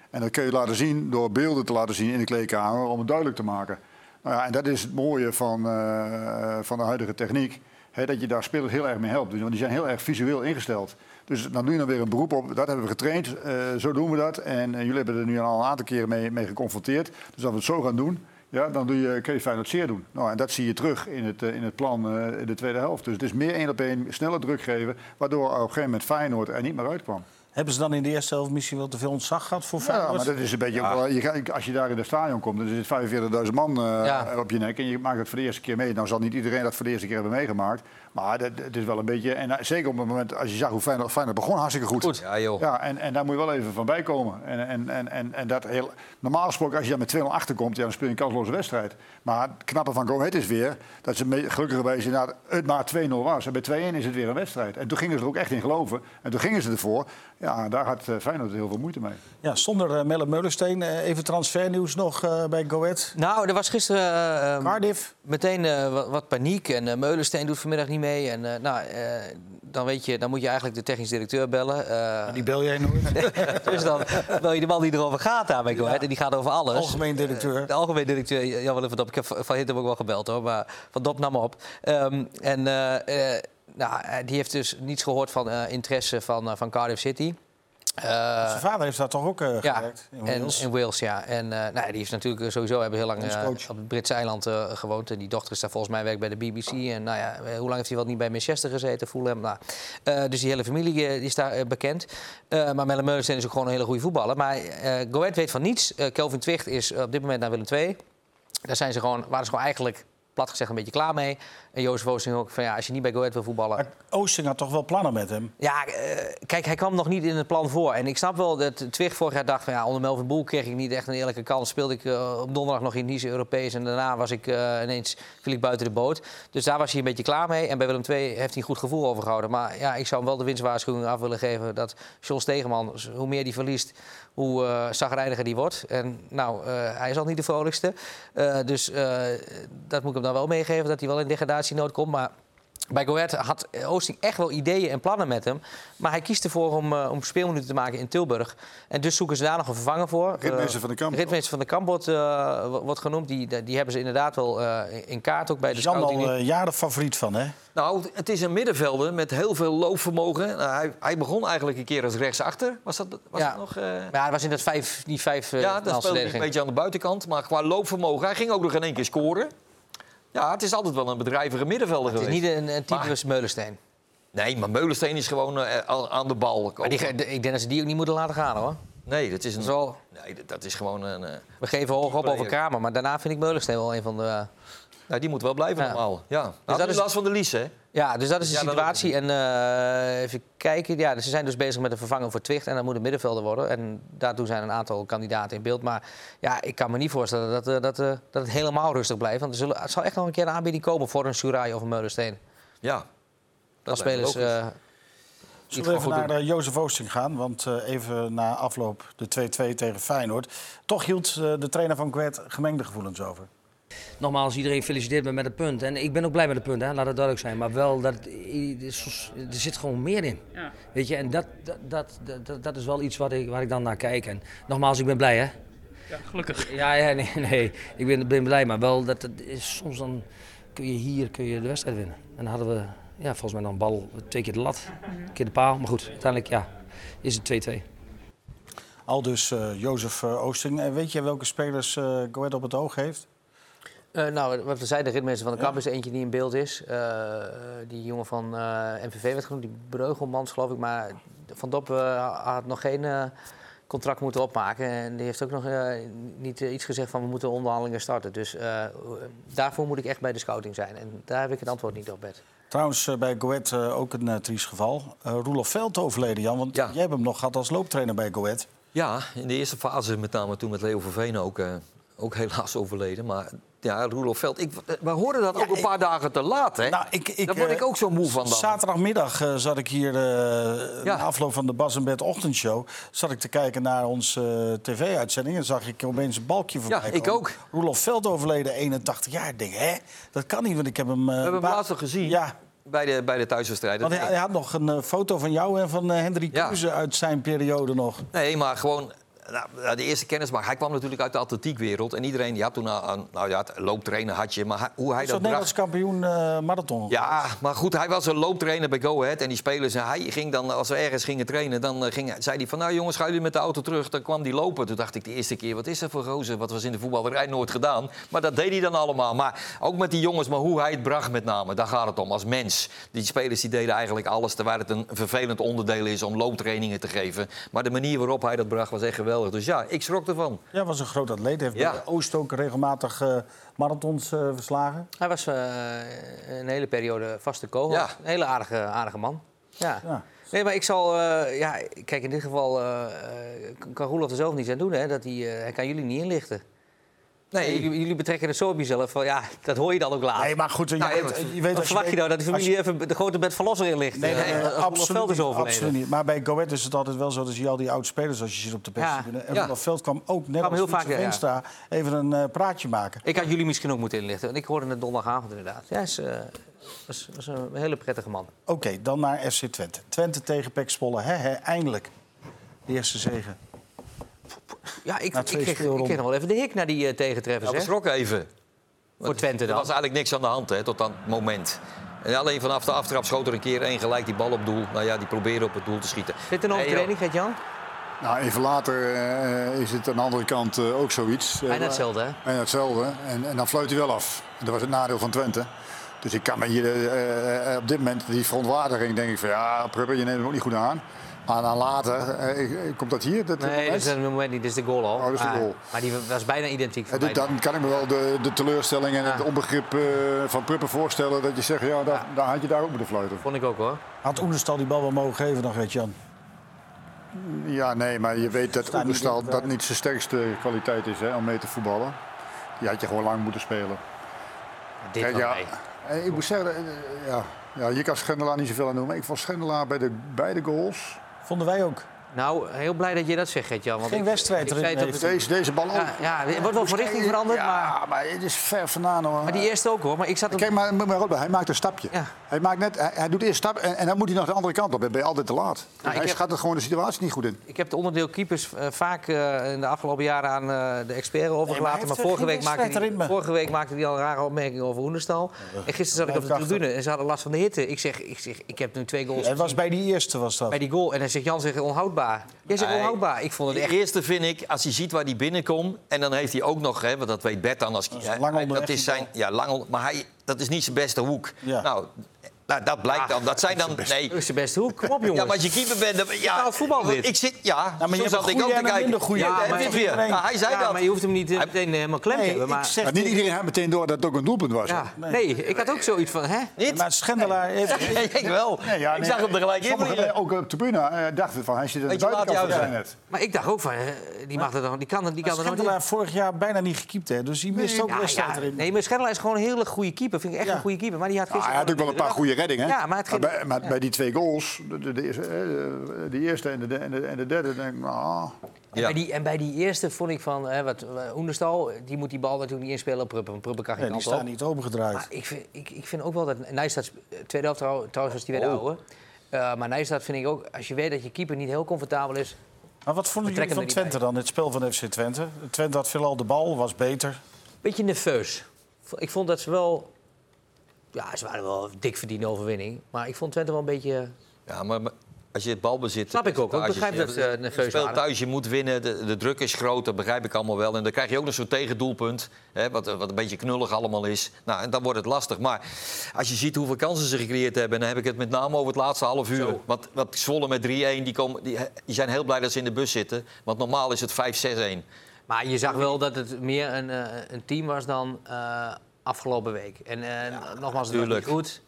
En dat kun je laten zien door beelden te laten zien in de kleedkamer om het duidelijk te maken. Nou ja, en dat is het mooie van, uh, van de huidige techniek. Hè, dat je daar spelers heel erg mee helpt. Want die zijn heel erg visueel ingesteld. Dus dan doe je dan weer een beroep op. Dat hebben we getraind. Uh, zo doen we dat. En uh, jullie hebben er nu al een aantal keren mee, mee geconfronteerd. Dus als we het zo gaan doen, ja, dan doe je, kun je Feyenoord zeer doen. Nou, en dat zie je terug in het, uh, in het plan uh, in de tweede helft. Dus het is meer één op één, sneller druk geven. Waardoor op een gegeven moment Feyenoord er niet meer uitkwam. Hebben ze dan in de eerste helft misschien wel te veel ontzag gehad voor Feyenoord? Ja, maar dat is een beetje... Ja. Ook wel, je gaat, als je daar in het stadion komt, dan zit vijfenveertigduizend man uh, ja. op je nek. En je maakt het voor de eerste keer mee. Nou zal niet iedereen dat voor de eerste keer hebben meegemaakt. Maar het is wel een beetje... En uh, zeker op het moment, als je zag hoe Feyenoord, Feyenoord begon, hartstikke goed. Goed, ja joh. Ja, en, en daar moet je wel even van bij komen. En, en, en, en, en dat heel, normaal gesproken, als je daar met twee nul achterkomt, ja, dan speel je een kansloze wedstrijd. Maar het knappe van Go Ahead is weer dat ze mee, gelukkigerwijs inderdaad het maar twee nul was. En bij twee één is het weer een wedstrijd. En toen gingen ze er ook echt in geloven. En toen gingen ze ervoor. Ja, daar had uh, Feyenoord heel veel moeite mee. Ja, zonder uh, Melle Meulensteen. Uh, even transfernieuws nog uh, bij Go Ahead. Nou, er was gisteren uh, Cardiff. meteen uh, wat, wat paniek. En uh, Meulensteen doet vanmiddag niet mee. En uh, nou, uh, dan, weet je, dan moet je eigenlijk de technisch directeur bellen. Uh, die bel jij nooit. Dus dan bel je de man die erover gaat daar bij Go Ahead. Ja. En die gaat over alles. Algemeen directeur. Uh, de algemeen directeur, Jan Van Dop. Ik heb Van Hintem ook wel gebeld hoor. Maar Van Dop nam op. Um, en uh, uh, nou, die heeft dus niets gehoord van uh, interesse van, uh, van Cardiff City. Uh, Zijn vader heeft daar toch ook uh, ja, gewerkt? In Wales? En, in Wales, ja. En uh, nou, die heeft natuurlijk sowieso hebben heel lang uh, op het Britse eiland uh, gewoond. En die dochter is daar volgens mij werkt bij de B B C. En nou ja, hoe lang heeft hij wel niet bij Manchester gezeten? Fulham. Nou, uh, dus die hele familie uh, die is daar uh, bekend. Uh, maar Melle Meulensteen is ook gewoon een hele goede voetballer. Maar uh, Go Ahead weet van niets. Uh, Kelvin Twicht is op dit moment naar Willem twee. Daar zijn ze gewoon, waren ze gewoon eigenlijk... plat gezegd een beetje klaar mee. En Jozef Oosting ook van ja, als je niet bij Go Ahead wil voetballen... Maar Oosting had toch wel plannen met hem? Ja, uh, kijk, hij kwam nog niet in het plan voor. En ik snap wel dat Twicht vorig jaar dacht van ja, onder Melvin Boel kreeg ik niet echt een eerlijke kans. Speelde ik uh, op donderdag nog in Nice Europees en daarna was ik uh, ineens viel ik buiten de boot. Dus daar was hij een beetje klaar mee. En bij Willem twee heeft hij een goed gevoel over gehouden. Maar ja, ik zou hem wel de winstwaarschuwing af willen geven dat John Stegeman, hoe meer die verliest, hoe uh, zagrijniger die wordt. En nou, uh, hij is al niet de vrolijkste. Uh, dus uh, dat moet ik hem dan wel meegeven, dat hij wel in degradatienood komt. Maar bij Go Ahead had Oosting echt wel ideeën en plannen met hem. Maar hij kiest ervoor om, uh, om speelminuten te maken in Tilburg. En dus zoeken ze daar nog een vervanger voor. Ritmeester van de Kamp. Ritmeester van de Kamp wordt, uh, wordt genoemd. Die, die hebben ze inderdaad wel uh, in kaart ook bij de scouting. Jan al uh, jaren favoriet van, hè? Nou, het is een middenvelder met heel veel loopvermogen. Nou, hij, hij begon eigenlijk een keer als rechtsachter. Was dat, was ja. dat nog? Uh... Ja, hij was in dat vijf, die vijf uh, Ja, dat speelde een beetje aan de buitenkant. Maar qua loopvermogen, hij ging ook nog in één keer scoren. Ja, het is altijd wel een bedrijvige middenvelder het geweest. Het is niet een, een type maar... Meulensteen. Nee, maar Meulensteen is gewoon uh, aan de bal. Maar die, ik denk dat ze die ook niet moeten laten gaan, hoor. Nee, dat is een. Zo... Nee, dat is gewoon een. Uh, We geven hoog op over Kramer, maar daarna vind ik Meulensteen wel een van de. Uh... Nou, die moet wel blijven ja. normaal. Ja. Nou, dus dat is last van de Lies, hè? Ja, dus dat is de ja, situatie. En uh, even kijken. Ja, ze zijn dus bezig met een vervanger voor Twicht. En dat moet een middenvelder worden. En daartoe zijn een aantal kandidaten in beeld. Maar ja, ik kan me niet voorstellen dat, uh, dat, uh, dat het helemaal rustig blijft. Want er, zullen, er zal echt nog een keer een aanbieding komen voor een Surai of een Meulensteen. Ja. Dat spelers. Uh, Zullen we even naar uh, Jozef Oosting gaan? Want uh, even na afloop de twee twee tegen Feyenoord. Toch hield uh, de trainer van Go Ahead gemengde gevoelens over. Nogmaals, iedereen feliciteert me met het punt. En ik ben ook blij met het punt, hè. Laat het duidelijk zijn. Maar wel, dat, er zit gewoon meer in. Ja. Weet je, en dat, dat, dat, dat, dat is wel iets wat ik, waar ik dan naar kijk. En nogmaals, ik ben blij, hè. Ja, gelukkig. Ja, ja nee, nee. Ik ben, ben blij. Maar wel, dat, dat is, soms dan kun je hier kun je de wedstrijd winnen. En dan hadden we, ja, volgens mij dan bal twee keer de lat, een keer de paal. Maar goed, uiteindelijk, ja, is het twee twee. Al dus uh, Jozef uh, Oosting. En weet je welke spelers uh, Go Ahead op het oog heeft? Uh, nou, wat we zeiden, de ritmeester van de Kamp is er eentje die in beeld is. Uh, die jongen van uh, M V V werd genoemd, die Breugelmans geloof ik. Maar Van Dop uh, had nog geen uh, contract moeten opmaken. En die heeft ook nog uh, niet uh, iets gezegd van we moeten onderhandelingen starten. Dus uh, daarvoor moet ik echt bij de scouting zijn. En daar heb ik het antwoord niet op, Bert. Trouwens, uh, bij Go Ahead uh, ook een uh, triest geval. Uh, Roelof Veld overleden, Jan. Want ja. jij hebt hem nog gehad als looptrainer bij Go Ahead. Ja, in de eerste fase met name toen met Leo Verveen ook, uh, ook helaas overleden. Maar ja, Roelof Veld, ik, we hoorden dat ja, ook een paar ik, dagen te laat, hè? Nou, ik, ik, Daar word ik ook zo moe van dan. Zaterdagmiddag uh, zat ik hier, uh, ja. na afloop van de Bas en Bert ochtendshow, zat ik te kijken naar onze uh, tv-uitzending en zag ik opeens een balkje voorbij Ja, ik komen. ook. Roelof Veld overleden, eenentachtig jaar. Ik denk, hè, dat kan niet, want ik heb hem... Uh, we hebben hem laatst nog gezien. Ja. Bij de, bij de thuiswedstrijden. Want hij, hij had nog een uh, foto van jou en van uh, Hendrik Kruse ja. uit zijn periode nog. Nee, maar gewoon... nou, de eerste kennismaking. Hij kwam natuurlijk uit de atletiekwereld. En iedereen die had toen een nou ja, looptrainer had je. Maar hij, hoe hij Is dat dat bracht... Nederlands kampioen uh, marathon? Ja, maar goed, hij was een looptrainer bij Go Ahead. En die spelers, en hij ging dan, als we ergens gingen trainen, dan uh, ging, zei hij van... nou jongens, gaan jullie met de auto terug? Dan kwam die lopen. Toen dacht ik de eerste keer, wat is dat voor gozer? Wat was in de voetballerij nooit gedaan. Maar dat deed hij dan allemaal. Maar ook met die jongens, maar hoe hij het bracht met name. Daar gaat het om, als mens. Die spelers die deden eigenlijk alles, terwijl het een vervelend onderdeel is om looptrainingen te geven. Maar de manier waarop hij dat bracht was echt geweldig. Dus ja, ik schrok ervan. Ja, was een groot atleet. Hij heeft Ja. bij Oost ook regelmatig uh, marathons uh, verslagen. Hij was uh, een hele periode vaste kogel. Ja. Een hele aardige, aardige man. Ja. Ja. Nee, maar ik zal... Uh, ja, kijk, in dit geval uh, kan Roelof er zelf niets aan doen. Hè, dat hij, uh, hij kan jullie niet inlichten. Nee, jullie, jullie betrekken het zo op jezelf. Van, ja, dat hoor je dan ook later. Nee, maar goed, Nou, je, ja, je, je weet wat verwacht je, je nou? Dat de familie je, even de grote bed verlosser inlicht? Nee, nee, nee, uh, absoluut, Veld is niet, overleden. absoluut niet. Maar bij Go Ahead is het altijd wel zo dat je al die oud-spelers als je zit op de perstribune. Ja. En Ja. Roelof Veld kwam ook net Kwam als heel vaak, Frits ja, ja. Veenstra even een uh, praatje maken. Ik had jullie misschien ook moeten inlichten. Want ik hoorde het donderdagavond inderdaad. Ja, is, uh, was, was een hele prettige man. Oké, okay, dan naar F C Twente. Twente tegen P E C Zwolle. He, he, eindelijk. De eerste zege. Ja, ik, Na ik, twee kreeg, ik speelronden. kreeg nog wel even de hik naar die uh, tegentreffers. Ja, we hè? schrokken even. Voor Twente Er dan. was eigenlijk niks aan de hand hè, tot dat moment. En alleen vanaf de aftrap schoot er een keer één gelijk die bal op doel. Nou ja, die probeerde op het doel te schieten. Zit er nog een Nee, training, Gert-Jan? Nou, even later uh, is het aan de andere kant uh, ook zoiets. Bijna hetzelfde, hè? Bijna hetzelfde. En, en dan fluit hij wel af. En dat was het nadeel van Twente. Dus ik kan me hier uh, uh, op dit moment die verontwaardiging denk ik van ja, Prupper, je neemt hem ook niet goed aan. Maar dan later, uh, komt dat hier? Dat Nee, moment? dat is een moment niet. Dit is de goal al. Oh, dat is de maar, goal. maar die was bijna identiek. Ja, Voor dit, mij. dan kan ik me wel de, de teleurstelling en Ja. het onbegrip uh, van Prupper voorstellen. Dat je zegt, ja, daar, daar had je daar ook moeten fluiten. Vond ik ook, hoor. Had Oenerstal die bal wel mogen geven dan, Gert-Jan? Ja, nee, maar je weet dat Staat niet Oenerstal in de- dat niet zijn sterkste kwaliteit is hè, om mee te voetballen. Die had je gewoon lang moeten spelen. Dit Kijk, was ja, mee. eh, ik moet zeggen, eh, ja, ja, hier kan Schendelaar niet zoveel aan doen. Maar ik vond Schendelaar bij de beide goals. Vonden wij ook. Nou, heel blij dat je dat zegt, Gert-Jan. want Geen ik- wedstrijd ik erin zei het op heeft het- Deze, deze bal ook. Ja, ja, er wordt wel van richting veranderd, ja, maar... maar het is ver vandaan hoor. Maar die eerste ook, hoor. Maar ik zat op... Kijk, maar, maar, maar hij maakt een stapje. Ja. Hij, maakt net, hij, hij doet eerst een stap en, en dan moet hij nog de andere kant op. Dan ben je altijd te laat. Nou, ik hij heb- schat er gewoon de situatie niet goed in. Ik heb de onderdeel keepers uh, vaak uh, in de afgelopen jaren aan uh, de expert overgelaten. heeft maar er vorige geen week, maakte wedstrijd die, erin, maar. vorige week maakte hij al een rare opmerking over Oenerstal. En gisteren zat ik op de blijft tribune en ze hadden last van de hitte. Ik zeg, ik, zeg, ik heb nu twee goals Het was gezien bij die eerste was dat. bij die goal. En dan zegt Jan zegt onhoudbaar. Jij zegt Nee. onhoudbaar. Ik vond het De echt... eerste vind ik, als hij ziet waar hij binnenkomt... en dan heeft hij ook nog, hè, want dat weet Bert dan... Als, is hè, lang hij- onderweg, dat is die zijn, ja, lang, onder- maar hij, dat is niet zijn beste hoek. Ja. Nou, nou, dat blijkt dan. Dat zijn dan... Nee. Dat is de beste hoek. Kom op, jongens. Ja, maar als je keeper bent... dan- Ja, Betaald voetbal dit. Ik zit... Ja, maar je zo hebt zat een ik ook goeie te en een kijken. minder goeie. Ja, Ja, heb maar je het weer. iedereen- Ja, hij zei Ja, dat. maar je hoeft hem niet uh, Hij- meteen helemaal klem te Nee, hebben. ik Maar... zeg Maar niet tegen- iedereen had meteen door dat het ook een doelpunt was. Ja, nee, ik had ook zoiets van, hè? Niet? Maar Schendelaar heeft... ik wel. Nee, ja, ik nee, zag hem er gelijk in. sommigen, vliegen. eh, ook op de tribune uh, dachten van hij zit aan de Weet je, laat buitenkant van jou zijn zijn. net. Maar ik dacht ook van, hè, die, mag er dan, die kan, die kan er nog niet. Schendelaar vorig jaar bijna niet gekiept, hè? Dus die mist ook Ja, wedstrijd ja, erin. nee, maar Schendelaar is gewoon een hele goede keeper. Vind ik echt Ja. een goede keeper. Maar die had Nou, gisteren... hij had ook wel een paar goede reddingen. Ja, maar het ging- bij, maar bij die twee goals, de, de, de, eerste, eh, de eerste en de, en de, en de derde, denk ik, nou... En, Ja. bij die, en bij die eerste vond ik van, hè, wat, uh, Oenerstal, die moet die bal natuurlijk niet inspelen op Pruppen. Want Pruppen kan geen Ja, die kant op. staan niet opengedraaid. Maar ik vind, ik, ik vind ook wel dat Nijstad, tweede helft trouw, trouwens was die weer ouder. Uh, maar Nijstad vind ik ook, als je weet dat je keeper niet heel comfortabel is. Maar wat vonden jullie trekken van er niet Twente bij. dan, het spel van F C Twente? Twente had veelal de bal, was beter. Beetje nerveus. Ik vond dat ze wel, ja, ze waren wel een dik verdiende overwinning. Maar ik vond Twente wel een beetje... Ja, maar maar als je het balbezit... Snap ik ook, ik begrijp dat ze nerveus Je speelt waren. thuis, je moet winnen, de, de druk is groot, dat begrijp ik allemaal wel. En dan krijg je ook nog zo'n tegendoelpunt, hè, wat, wat een beetje knullig allemaal is. Nou, en dan wordt het lastig. Maar als je ziet hoeveel kansen ze gecreëerd hebben... en dan heb ik het met name over het laatste half uur. Want wat Zwolle met drie-een, die, komen, die, die zijn heel blij dat ze in de bus zitten. Want normaal is het vijf zes-een. Maar je zag wel dat het meer een, uh, een team was dan uh, afgelopen week. En uh, nogmaals, het was niet tuurlijk. goed.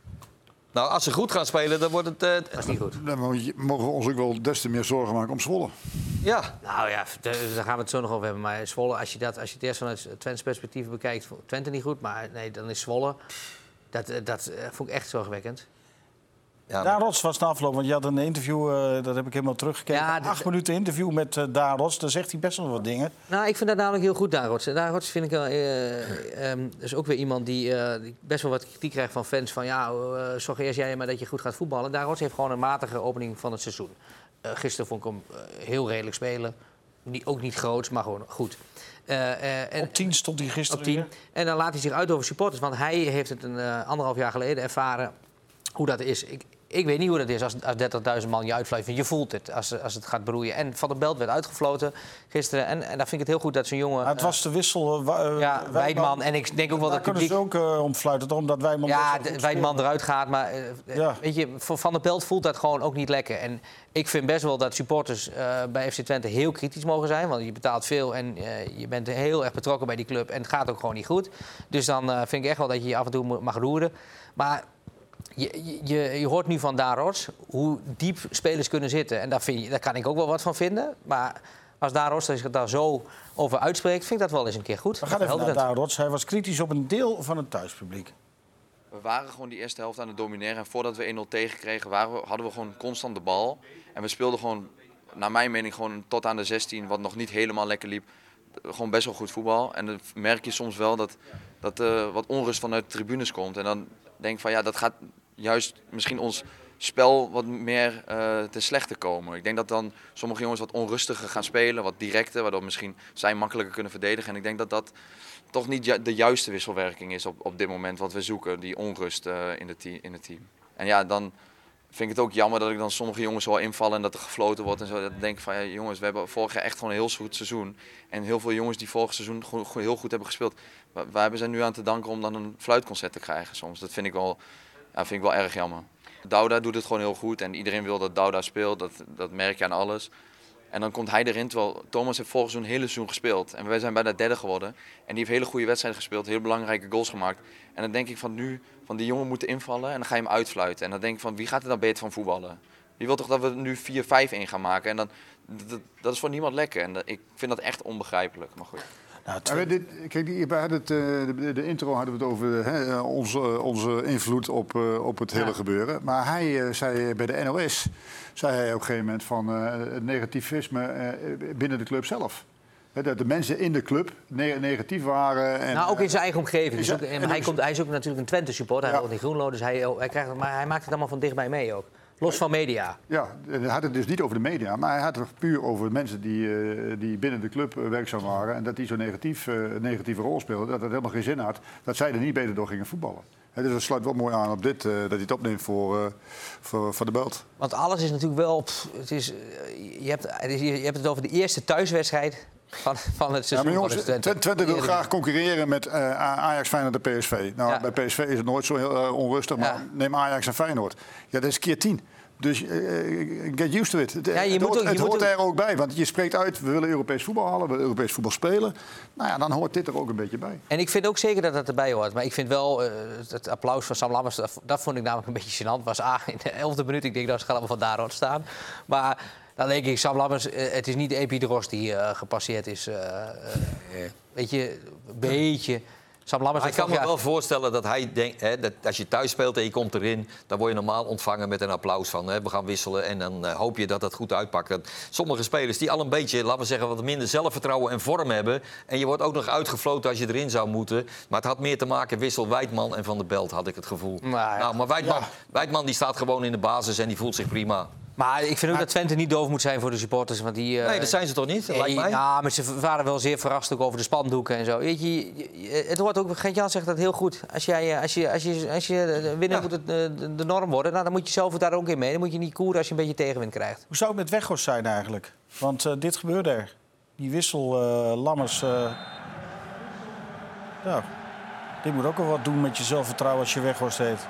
Nou, als ze goed gaan spelen, dan wordt het... eh, Dat was niet goed. Dan moet je- mogen we ons ook wel des te meer zorgen maken om Zwolle. ja, Nou ja, d- daar gaan we het zo nog over hebben. Maar Zwolle, als je, dat, als je het eerst vanuit Twentes perspectief bekijkt, vond Twente niet goed. Maar nee, dan is Zwolle, dat, uh, dat uh, vond ik echt zorgwekkend. ja, Daan Rots was na afloop, want je had een interview, uh, dat heb ik helemaal teruggekeken. Ja, d- Acht minuten interview met uh, Daan Rots, daar zegt hij best wel wat dingen. Nou, ik vind dat namelijk heel goed, Daan Rots. Daan Rots vind ik wel, uh, um, is ook weer iemand die, uh, die best wel wat kritiek krijgt van fans. Van ja, uh, zorg eerst jij maar dat je goed gaat voetballen. Daan Rots heeft gewoon een matige opening van het seizoen. Uh, gisteren vond ik hem uh, heel redelijk spelen. niet, ook niet groots, maar gewoon goed. Uh, uh, en, op tien stond hij gisteren. Op tien. En dan laat hij zich uit over supporters. Want hij heeft het een uh, anderhalf jaar geleden ervaren hoe dat is. Ik, ik weet niet hoe dat is als, als dertigduizend man je uitfluit. Je voelt het als, als het gaat broeien. En Van der Belt werd uitgefloten gisteren. En, en dan vind ik het heel goed dat zo'n jongen... Maar het was de wissel... Uh, ja, Wijtman. En ik denk ook wel dat het publiek... Daar kunnen ze ook uh, om fluiten, omdat Wijtman... Ja, Wijtman eruit gaat. Maar uh, ja. weet je, voor Van der Belt voelt dat gewoon ook niet lekker. En ik vind best wel dat supporters uh, bij F C Twente heel kritisch mogen zijn. Want je betaalt veel en uh, je bent heel erg betrokken bij die club. En het gaat ook gewoon niet goed. Dus dan uh, vind ik echt wel dat je je af en toe mag roeren. Maar... Je, je, je hoort nu van Daan Rots hoe diep spelers kunnen zitten. En daar, vind je, daar kan ik ook wel wat van vinden. Maar als Daan Rots zich daar zo over uitspreekt, vind ik dat wel eens een keer goed. We gaan even naar Daan Rots. Hij was kritisch op een deel van het thuispubliek. We waren gewoon die eerste helft aan het domineren. En voordat we één nul tegenkregen, waren we, hadden we gewoon constant de bal. En we speelden gewoon, naar mijn mening, gewoon tot aan de zestien, wat nog niet helemaal lekker liep. Gewoon best wel goed voetbal. En dan merk je soms wel dat, dat uh, wat onrust vanuit de tribunes komt. En dan denk ik van ja, dat gaat juist misschien ons spel wat meer uh, ten slechte komen. Ik denk dat dan sommige jongens wat onrustiger gaan spelen, wat directer, waardoor misschien zij makkelijker kunnen verdedigen. En ik denk dat dat toch niet ju- de juiste wisselwerking is op, op dit moment wat we zoeken, die onrust uh, in, de te- in het team. En ja, dan vind ik het ook jammer dat ik dan sommige jongens wel invallen en dat er gefloten wordt en zo. Dat ik denk van ja, jongens, we hebben vorig jaar echt gewoon een heel goed seizoen. En heel veel jongens die vorig seizoen gewoon heel goed hebben gespeeld. Wij hebben ze nu aan te danken om dan een fluitconcert te krijgen soms. Dat vind ik wel, ja, vind ik wel erg jammer. Douda doet het gewoon heel goed en iedereen wil dat Douda speelt. Dat, dat merk je aan alles. En dan komt hij erin, terwijl Thomas heeft vorig seizoen een hele seizoen gespeeld. En wij zijn bijna derde geworden. En die heeft hele goede wedstrijden gespeeld, heel belangrijke goals gemaakt. En dan denk ik van nu, van die jongen moeten invallen en dan ga je hem uitfluiten. En dan denk ik van, wie gaat er dan beter van voetballen? Je wilt toch dat we nu vier vijf een gaan maken? En dan, dat, dat is voor niemand lekker. En dat, ik vind dat echt onbegrijpelijk, maar goed. Nou, ja, dit, kijk, die, bij het, de, de intro hadden we het over hè, onze, onze invloed op, uh, op het hele ja. gebeuren. Maar hij uh, zei bij de N O S, zei hij op een gegeven moment van uh, het negativisme uh, binnen de club zelf. Dat de mensen in de club ne- negatief waren. En, nou, ook in zijn eigen omgeving. Dus ook, en, en hij, komt, hij is ook natuurlijk een Twente-supporter. Hij ja. woont in Groenlo, dus hij, hij krijgt, maar hij maakt het allemaal van dichtbij mee ook. Los van media. Ja, hij had het dus niet over de media, maar hij had het puur over mensen die, uh, die binnen de club uh, werkzaam waren. En dat die zo'n negatief, uh, negatieve rol speelden, dat het helemaal geen zin had. Dat zij er niet beter door gingen voetballen. He, dus dat sluit wel mooi aan op dit, uh, dat hij het opneemt voor, uh, voor, voor de Belt. Want alles is natuurlijk wel... Pff, het is, uh, je, hebt, het is, je hebt het over de eerste thuiswedstrijd van, van het seizoen. Ja, maar jongens, Twente, Twente wil graag concurreren met uh, Ajax, Feyenoord en P S V. Nou, ja. Bij P S V is het nooit zo heel uh, onrustig, maar ja. neem Ajax en Feyenoord. Ja, dat is keer tien. Dus uh, get used to it. Het, ja, je het moet hoort, ook, je het moet hoort ook... er ook bij, want je spreekt uit, we willen Europees voetbal halen, we willen Europees voetbal spelen. Nou ja, dan hoort dit er ook een beetje bij. En ik vind ook zeker dat dat erbij hoort. Maar ik vind wel, uh, het applaus van Sam Lammers, dat, dat vond ik namelijk een beetje gênant. Was A, in de elfde minuut, ik denk dat ze allemaal van daar staan. Maar dan denk ik, Sam Lammers, uh, het is niet de Epidros die uh, gepasseerd is. Uh, uh, weet je, een beetje... Sam Lammers, ik kan me wel voorstellen dat hij denkt, hè, dat als je thuis speelt en je komt erin, dan word je normaal ontvangen met een applaus van hè, we gaan wisselen en dan uh, hoop je dat dat goed uitpakt. Dat sommige spelers die al een beetje, laten we zeggen, wat minder zelfvertrouwen en vorm hebben en je wordt ook nog uitgefloten als je erin zou moeten. Maar het had meer te maken wissel Wijtman en Van der Belt, had ik het gevoel. Maar, nou, maar Wijtman, ja. Wijtman die staat gewoon in de basis en die voelt zich prima. Maar ik vind ook dat Twente niet doof moet zijn voor de supporters. Want die, uh, nee, dat zijn ze toch niet? Dat lijkt mij. Ja, maar ze waren wel zeer verrast ook over de spandoeken en zo. Weet je, het hoort ook, Gert-Jan zegt dat heel goed. Als, jij, als je, als je, als je winnen ja. moet het de, de norm worden, nou, dan moet je zelf daar ook in mee. Dan moet je niet koeren als je een beetje tegenwind krijgt. Hoe zou het met Weghorst zijn eigenlijk? Want uh, dit gebeurde er. Die wissel, uh, Lammers... Uh... Ja, dit moet ook wel wat doen met je zelfvertrouwen als je Weghorst heet.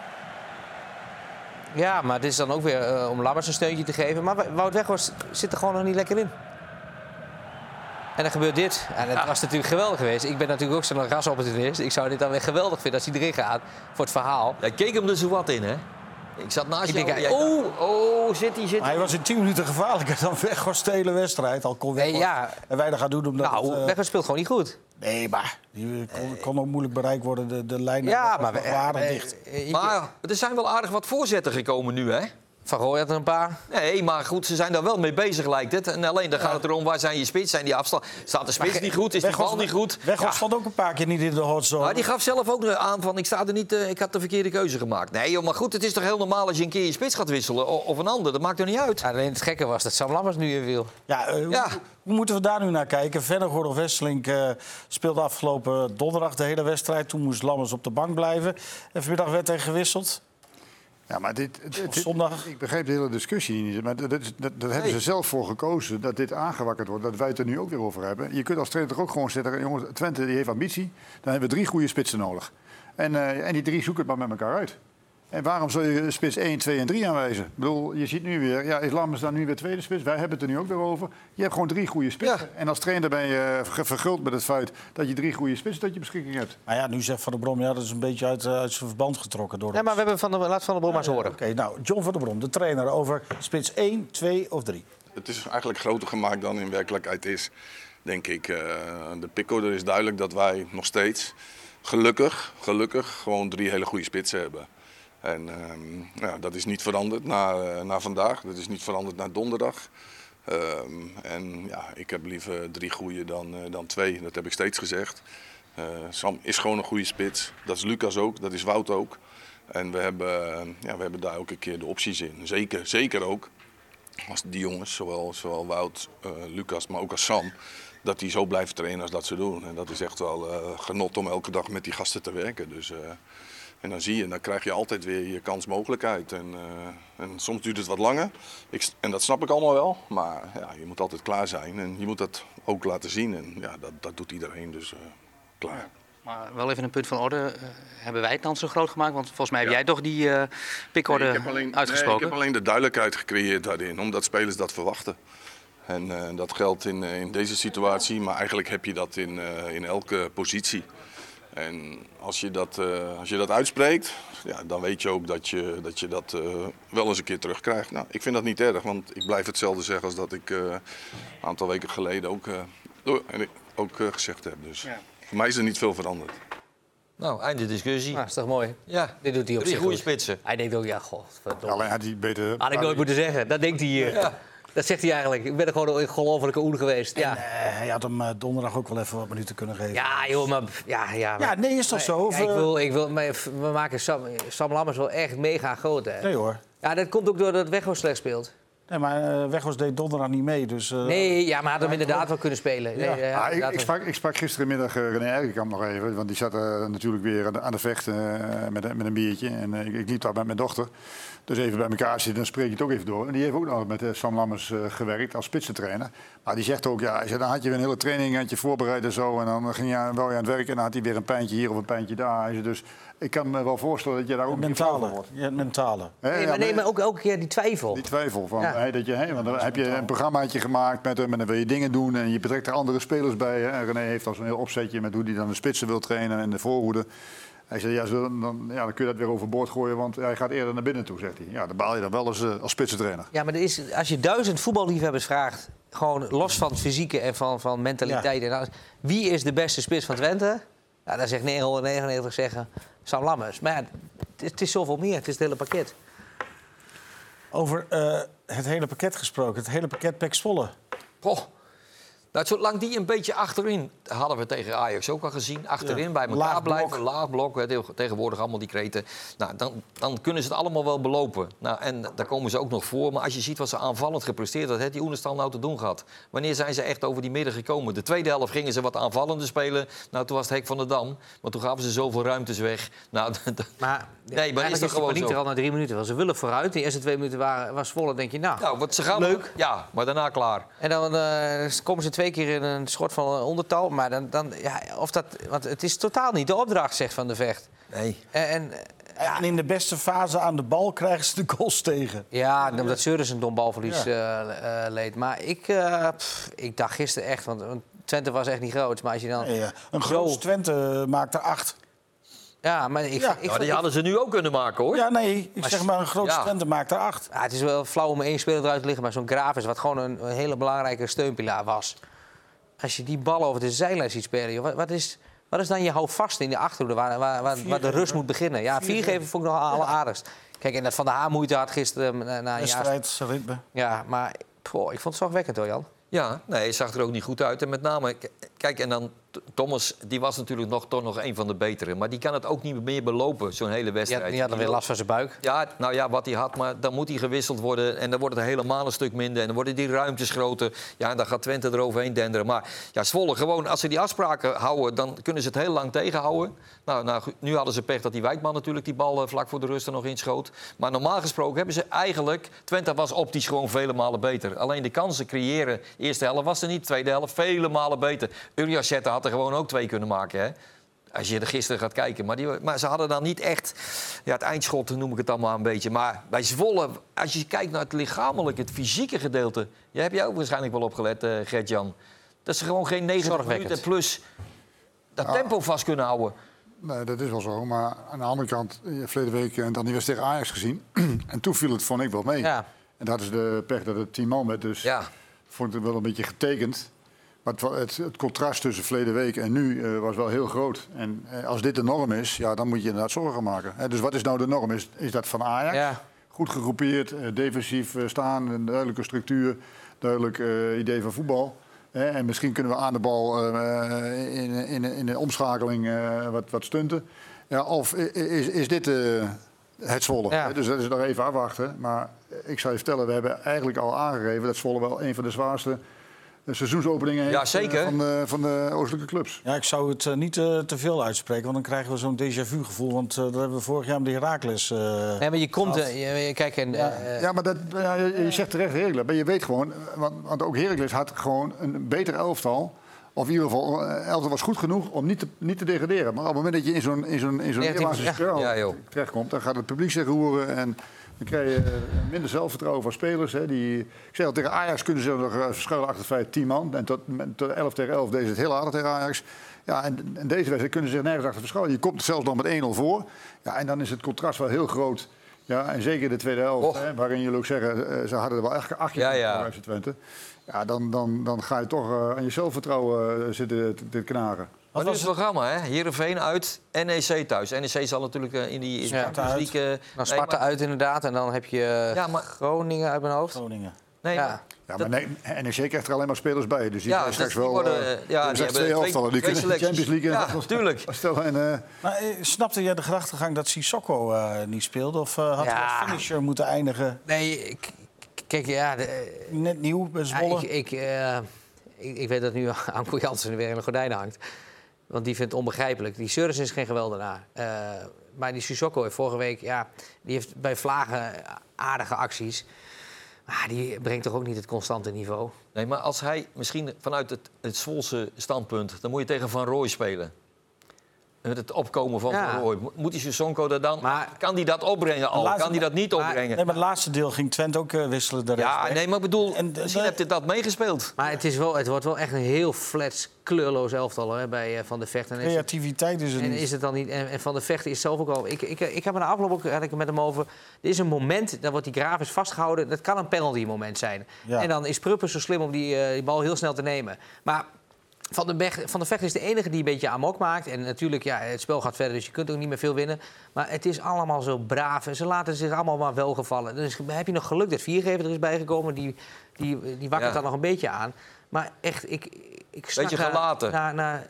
Ja, maar dit is dan ook weer uh, om Lammers een steuntje te geven. Maar Wout Weghorst zit er gewoon nog niet lekker in. En dan gebeurt dit. En het ja. was natuurlijk geweldig geweest. Ik ben natuurlijk ook zo'n rasopportunist. Ik zou dit dan weer geweldig vinden als hij erin gaat voor het verhaal. Jij keek hem er zo wat in, hè? Ik zat naast ik jou. Denk, oh, oh, zit hij, zit hij. Hij was in tien minuten gevaarlijker dan Weghorst de hele wedstrijd. Al kon Weghorst. Nee, ja. En wij dat gaan doen omdat Nou, het, uh... Weghorst speelt gewoon niet goed. Nee, maar die kon, kon ook moeilijk bereikt worden. De, de lijn ja, maar we, waren dicht. Maar er zijn wel aardig wat voorzetten gekomen nu, hè? Van Rooij had er een paar. Nee, maar goed, ze zijn daar wel mee bezig, lijkt het. En alleen dan gaat het erom, waar zijn je spits? Zijn die afstand? Staat de spits niet goed? Is die bal niet goed? Weghorst stond ook een paar keer niet in de hotzone. Maar die gaf zelf ook aan van, ik sta er niet, uh, ik had de verkeerde keuze gemaakt. Nee, joh, maar goed, het is toch heel normaal als je een keer je spits gaat wisselen of, of een ander. Dat maakt er niet uit. Ja, alleen het gekke was dat Sam Lammers nu in viel. Ja, uh, Ja. Hoe, hoe moeten we daar nu naar kijken? Vennegoor of Wesseling uh, speelde afgelopen donderdag de hele wedstrijd. Toen moest Lammers op de bank blijven. En vanmiddag werd hij gewisseld. Ja, maar dit, dit, dit- Zondag. ik begreep de hele discussie niet. Maar dat, dat, dat, daar hebben Nee. ze zelf voor gekozen, dat dit aangewakkerd wordt. Dat wij het er nu ook weer over hebben. Je kunt als trainer toch ook gewoon zeggen, jongens, Twente die heeft ambitie. Dan hebben we drie goede spitsen nodig. En, uh, en die drie zoeken het maar met elkaar uit. En waarom zou je spits één, twee en drie aanwijzen? Ik bedoel, je ziet nu weer, ja, is Lammers dan nu weer tweede spits? Wij hebben het er nu ook weer over. Je hebt gewoon drie goede spitsen. Ja. En als trainer ben je uh, verguld met het feit dat je drie goede spitsen tot je beschikking hebt. Maar ja, nu zegt Van der Brom, ja, dat is een beetje uit, uh, uit zijn verband getrokken. Door Ja, maar we hebben van de, laat Van der Brom maar eens horen. Oké, nou, John van der Brom, de trainer, over spits één, twee of drie. Het is eigenlijk groter gemaakt dan in werkelijkheid is, denk ik. Uh, de pickorde is duidelijk dat wij nog steeds, gelukkig, gelukkig, gewoon drie hele goede spitsen hebben. En um, ja, dat is niet veranderd na, uh, na vandaag, dat is niet veranderd na donderdag. Um, en ja, ik heb liever drie goede dan, uh, dan twee, dat heb ik steeds gezegd. Uh, Sam is gewoon een goede spits, dat is Lucas ook, dat is Wout ook. En we hebben, uh, ja, we hebben daar elke keer de opties in, zeker, zeker ook. Als die jongens, zowel, zowel Wout, uh, Lucas, maar ook als Sam, dat die zo blijven trainen als dat ze doen. En dat is echt wel uh, genot om elke dag met die gasten te werken. Dus, uh, en dan zie je, dan krijg je altijd weer je kansmogelijkheid. En, uh, en soms duurt het wat langer. Ik, en dat snap ik allemaal wel. Maar ja, je moet altijd klaar zijn en je moet dat ook laten zien. En ja, dat, dat doet iedereen, dus uh, klaar. Maar wel even een punt van orde. Uh, hebben wij het dan zo groot gemaakt? Want volgens mij heb ja. jij toch die uh, pickorde nee, ik heb alleen, uitgesproken? Nee, ik heb alleen de duidelijkheid gecreëerd daarin, omdat spelers dat verwachten. En uh, dat geldt in, uh, in deze situatie, maar eigenlijk heb je dat in, uh, in elke positie. En als je dat, uh, als je dat uitspreekt, ja, dan weet je ook dat je dat, je dat uh, wel eens een keer terugkrijgt. Nou, ik vind dat niet erg, want ik blijf hetzelfde zeggen als dat ik uh, een aantal weken geleden ook, uh, ook uh, gezegd heb. Dus ja. Voor mij is er niet veel veranderd. Nou, einde discussie. Nou, is toch mooi? Ja, dit doet hij op drie zich goede goed. spitsen. Hij denkt ook, ja, god. Alleen had hij beter... Had ik nooit moeten zeggen. Dat denkt hij hier. Ja. Dat zegt hij eigenlijk. Ik ben er gewoon een gelofelijke oer geweest. Ja. En, uh, hij had hem uh, donderdag ook wel even wat minuten kunnen geven. Ja, joh, maar... Ja, ja, maar, ja nee, is toch zo? Of, ja, ik wil, ik wil, we maken Sam, Sam Lammers wel echt mega groot, hè? Nee hoor. Ja, dat komt ook doordat Weghorst slecht speelt. Nee, maar uh, Weghorst deed donderdag niet mee, dus... Uh, nee, ja, maar had hem inderdaad wel kunnen spelen. Ja. Nee, ja, ah, ik, ik, sprak, ik sprak gisterenmiddag uh, René Erkenkamp nog even, want die zat uh, natuurlijk weer aan de, aan de vecht uh, met, met een biertje. En uh, ik, ik liep daar met mijn dochter. Dus even bij elkaar zitten, dan spreek je het ook even door. En die heeft ook nog met uh, Sam Lammers uh, gewerkt als spitsentrainer. Maar die zegt ook, ja, hij zei, dan had je weer een hele training had je voorbereid en zo. En dan ging je aan, wel je aan het werk en dan had hij weer een pijntje hier of een pijntje daar. Hij zei, dus ik kan me wel voorstellen dat je daar ook een mentale wordt. Ja, het mentale. He, nee, maar, nee, maar ook elke keer die twijfel. Die twijfel van, ja. hey, dat je, hey, want dan heb je een programmaatje gemaakt met hem en dan wil je dingen doen en je betrekt er andere spelers bij. Hè. En René heeft al zo'n heel opzetje met hoe hij dan de spitsen wil trainen en de voorhoede. Hij zei, ja, zo, dan, ja, dan kun je dat weer overboord gooien, want hij gaat eerder naar binnen toe, zegt hij. Ja, dan baal je dan wel als, uh, als spitsentrainer. Ja, maar er is, als je duizend voetballiefhebbers vraagt, gewoon los van het fysieke en van, van mentaliteit, ja. en alles, wie is de beste spits van Twente? Ja, dan zegt negenhonderdnegenennegentig zeggen Sam Lammers. Maar ja, het, het is zoveel meer, het is het hele pakket. Over uh, het hele pakket gesproken, het hele pakket Pek Zwolle. Oh. Nou, zolang die een beetje achterin, hadden we tegen Ajax ook al gezien, achterin ja. bij elkaar laag blijven, blok. laag blok, hè, tegenwoordig allemaal die kreten. Nou, dan, dan kunnen ze het allemaal wel belopen. Nou, en daar komen ze ook nog voor. Maar als je ziet wat ze aanvallend gepresteerd hebben, heeft die Oenestal nou te doen gehad. Wanneer zijn ze echt over die midden gekomen? De tweede helft gingen ze wat aanvallender spelen. Nou, toen was het Hek van der Dam. Maar toen gaven ze zoveel ruimtes weg. Nou, maar nee, maar is toch gewoon niet er al na drie minuten. Want ze willen vooruit. De eerste twee minuten waren, was Zwolle, denk je, nou, nou wat ze gaan leuk. Ja, maar daarna klaar. En dan uh, komen ze twee keer in een schot van een ondertal. Maar dan, dan ja, of dat, want het is totaal niet de opdracht, zegt Van de Vecht. Nee. En, en, ja, en in de beste fase aan de bal krijgen ze de goals tegen. Ja, omdat Seurens een dom balverlies ja. uh, uh, leed. Maar ik, uh, pff, ik dacht gisteren echt, want Twente was echt niet groot. Maar als je dan ja, ja. Een groot Twente maakt er acht. Ja, maar ik, ja. ik, nou, die ik, hadden ze nu ook kunnen maken, hoor. Ja, nee, ik maar, zeg maar een groot ja. Twente maakt er acht. Ja, het is wel flauw om één speler eruit te liggen, maar zo'n Graves, wat gewoon een, een hele belangrijke steunpilaar was. Als je die bal over de zijlijn ziet spelen, joh, wat, wat, is, wat is dan je houvast in de achterhoede waar, waar, waar, waar de rust moet beginnen? Ja, viergeven vond ik nog alleraardigst. Kijk, en dat Van der Haar moeite had gisteren na, na een jaar. Wedstrijd, ritme. Ja, maar poh, ik vond het zorgwekkend hoor, Jan. Ja, nee, het zag er ook niet goed uit. En met name, k- kijk, en dan T- Thomas, die was natuurlijk nog, toch nog een van de betere. Maar die kan het ook niet meer belopen, zo'n hele Die wedstrijd. had, die had dan weer last van zijn buik. Ja, nou ja, wat hij had, maar dan moet hij gewisseld worden. En dan wordt het helemaal een stuk minder. En dan worden die ruimtes groter. Ja, en dan gaat Twente eroverheen denderen. Maar ja, Zwolle, gewoon, als ze die afspraken houden, dan kunnen ze het heel lang tegenhouden. Nou, nou nu hadden ze pech dat die Wijkman natuurlijk die bal uh, vlak voor de rust er nog inschoot. Maar normaal gesproken hebben ze eigenlijk... Twente was optisch gewoon vele malen beter. Alleen de kansen creëren, eerste helft was er niet. Tweede helft vele malen beter. Uriasette had er gewoon ook twee kunnen maken, hè. Als je er gisteren gaat kijken. Maar, die, maar ze hadden dan niet echt... Ja, het eindschot noem ik het allemaal een beetje. Maar bij Zwolle, als je kijkt naar het lichamelijke, het fysieke gedeelte... Jij hebt jij ook waarschijnlijk wel opgelet, uh, Gert-Jan. Dat ze gewoon geen negentig minuten plus dat Ja. tempo vast kunnen houden. Nee, dat is wel zo. Maar aan de andere kant, je hebt verleden week en dan die wedstrijd tegen Ajax gezien. En toen viel het, vond ik, wel mee. Ja. En dat is de pech dat het tien man werd. Dus Ja. vond ik het wel een beetje getekend. Maar het, wa- het, het contrast tussen verleden week en nu uh, was wel heel groot. En uh, als dit de norm is, ja, dan moet je inderdaad zorgen maken. Hè, dus wat is nou de norm? Is, is dat van Ajax? Ja. Goed gegroepeerd, uh, defensief uh, staan, een duidelijke structuur, duidelijk uh, idee van voetbal. Hè, en misschien kunnen we aan de bal uh, in, in, in de omschakeling uh, wat, wat stunten. Ja, of is, is dit uh, het Zwolle? Ja. Hè, dus dat is nog even afwachten. Maar ik zou je vertellen, we hebben eigenlijk al aangegeven dat Zwolle wel een van de zwaarste seizoensopeningen heeft Ja, zeker. uh, van, de, van de oostelijke clubs. Ja, ik zou het uh, niet uh, te veel uitspreken, want dan krijgen we zo'n déjà vu gevoel. Want uh, dat hebben we vorig jaar met de Heracles. Uh, Nee, maar je komt... gehad. Uh, je, kijk, en, Ja, uh, ja, maar dat, ja, je je zegt terecht Heracles. Maar je weet gewoon, want, want ook Heracles had gewoon een beter elftal. Of in ieder geval, uh, elftal was goed genoeg om niet te, niet te degraderen. Maar op het moment dat je in zo'n in zo'n in zo'n Negatief, neerwaartse ja. spiraal Ja, joh. terechtkomt, dan gaat het publiek zich roeren en dan krijg je uh, minder zelfvertrouwen van spelers. Hè, die, ik zeg al, tegen Ajax kunnen ze nog uh, verschuilen achter het feit tien man. En tot, tot elf tegen elf deden ze het heel aardig tegen Ajax. Ja, en, en deze wedstrijd kunnen ze zich nergens achter verschuilen. Je komt zelfs nog met één nul voor. Ja, en dan is het contrast wel heel groot. Ja, en zeker de tweede helft, hè, waarin jullie ook zeggen, uh, ze hadden er wel echt acht Ja, ja. voor F C Twente. Ja, dan, dan, dan ga je toch uh, aan je zelfvertrouwen uh, zitten te, te knagen. Maar nu is het programma, hè? Heerenveen uit, N E C thuis. N E C zal natuurlijk uh, in die Ja, Champions League... Uh, dan nee, Sparta maar- uit inderdaad. En dan heb je uh, Ja, maar- Groningen uit mijn hoofd. Groningen. Nee, Ja. maar- Ja, maar nee, N E C krijgt er alleen maar spelers bij. Dus die Ja, zijn dus straks die wel... worden, uh, uh, ja, er die zijn hebben twee twee- elftallen. Die twee kunnen de Champions selecties. League... Ja, tuurlijk. Stellen en, uh, Maar eh, snapte jij de gedachtegang dat Sissoko uh, niet speelde? Of uh, had hij Ja. als finisher moeten eindigen? Nee, ik- kijk, ja... De, Net nieuw bij ja, Zwolle? ik, ik, uh, ik, ik weet dat nu Anko Jansen weer in de gordijnen hangt. Want die vindt het onbegrijpelijk. Die Sursen is geen geweldenaar. Uh, maar die Sissoko heeft vorige week... Ja, die heeft bij Vlagen aardige acties. Maar die brengt toch ook niet het constante niveau. Nee, maar als hij misschien vanuit het, het Zwolse standpunt... dan moet je tegen Van Rooij spelen. Met het opkomen van Ja. Van Rooij. Mo- Moet die Sissoko er dan... Maar- kan die dat opbrengen al? Laatste- Kan die dat niet maar- opbrengen? Nee, maar het laatste deel ging Twente ook uh, wisselen. De ja, rechtsback. nee, maar ik bedoel... En de- misschien de- heb je dat meegespeeld. Maar het, is wel, het wordt wel echt een heel flats, kleurloos elftal hè, bij uh, Van der Vecht. En is het- Creativiteit is er En niet. is het dan niet? En, en Van der Vechten is zelf ook al. Ik, ik, ik heb een afloop ook had ik het met hem over. Er is een moment, dan wordt die grafisch vastgehouden. Dat kan een penalty moment zijn. Ja. En dan is Pruppen zo slim om die, uh, die bal heel snel te nemen. Maar Van der, Beg, Van der Vecht is de enige die een beetje amok maakt. En natuurlijk, ja, het spel gaat verder, dus je kunt ook niet meer veel winnen. Maar het is allemaal zo braaf. En ze laten zich allemaal maar welgevallen. Dus heb je nog geluk dat Viergever er is bijgekomen. Die, die, die wakkert Ja. dan nog een beetje aan. Maar echt, ik, ik snak Beetje naar- gelaten. naar- naar-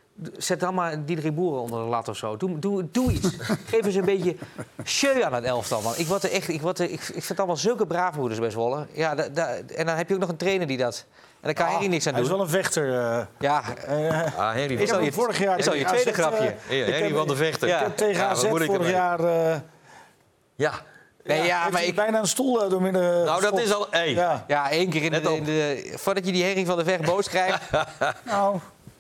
Zet dan maar Diederik Boeren onder de lat of zo. Doe, doe, doe iets. Geef eens een beetje show aan het elftal, man. Ik, word er echt, ik, word er, ik, ik vind allemaal zulke braafmoeders bij Zwolle. Ja, da, da, en dan heb je ook nog een trainer die dat... En daar kan Ah, Harry niks aan hij is doen. wel een vechter. uh, Ja, uh, Ah, Henry is van al heb je, hem vorig jaar is al je tegen tweede A Z, grapje. uh, Hey, ik Henry heb- van der Vechten. Ja. Ik heb tegen Ja, A Z wat moet ik vorig ermee? jaar... Uh, Ja. Nee, ja, heeft maar hij ik... bijna een stoel uh, door midden... Nou, dat geschopt. is al... Hey. Ja. Ja, één keer in Let de, op. in de... Voordat je die Henry van der Vecht boos krijgt. Nou,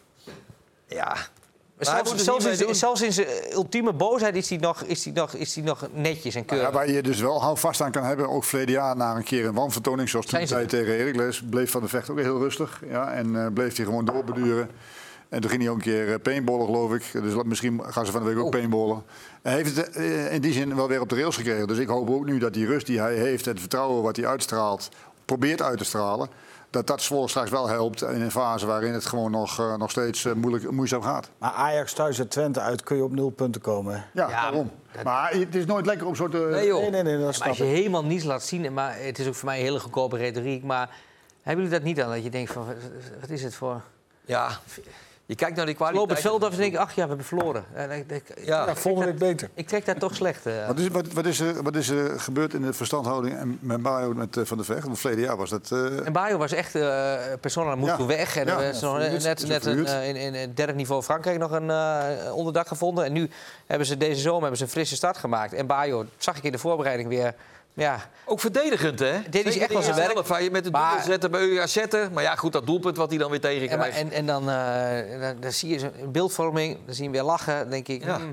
Ja. hij zelfs, moet er zelfs, niet in, mee doen. zelfs in zijn ultieme boosheid is hij nog, is hij nog, is hij nog netjes en ja, keurig. waar je dus wel houvast aan kan hebben, ook verleden jaar na een keer een wanvertoning, zoals toen Zijn ze hij er? tegen Heracles, bleef Van der Vecht ook heel rustig. Ja, en uh, bleef hij gewoon doorbeduren. En toen ging hij ook een keer uh, paintballen, geloof ik. Dus la- misschien gaan ze van de week ook Oh. paintballen. Hij heeft het uh, in die zin wel weer op de rails gekregen. Dus ik hoop ook nu dat die rust die hij heeft, het vertrouwen wat hij uitstraalt, probeert uit te stralen, dat dat Zwolle straks wel helpt in een fase waarin het gewoon nog, uh, nog steeds uh, moeilijk, moeizaam gaat. Maar Ajax thuis en Twente uit kun je op nul punten komen. Hè? Ja, ja, daarom. Dat... Maar het is nooit lekker om zo te... Nee, joh. nee, nee, nee, dat ja, maar als je ik. helemaal niets laat zien, maar het is ook voor mij een hele goedkope retoriek, maar hebben jullie dat niet aan? Dat je denkt van, wat is het voor... Ja, je kijkt naar die kwaliteit. Loop het veld af en denk ik, ach ja, we hebben verloren. En ik, ik, ja, ja volgende week beter. Ik trek daar toch slecht. Uh. Wat is, wat, wat is, er, wat is er gebeurd in de verstandhouding met Bayo met uh, Van der Vecht? Want verleden jaar was dat... Uh... En Bayo was echt uh, persoonlijk moest ja. weg. En ja, er is ja, nog net, net, net een, uh, in, in het derde niveau Frankrijk nog een uh, onderdak gevonden. En nu hebben ze deze zomer hebben ze een frisse start gemaakt. En Bayo, zag ik in de voorbereiding weer... Ja. Ook verdedigend, hè? Dit is echt wel zijn werk. Waar je met het doel zetten bij U A zetten. Maar ja, goed, dat doelpunt wat hij dan weer tegen krijgt. En, en dan, uh, dan, dan zie je een beeldvorming, dan zie je hem weer lachen. Dan denk ik... Ja, hmm.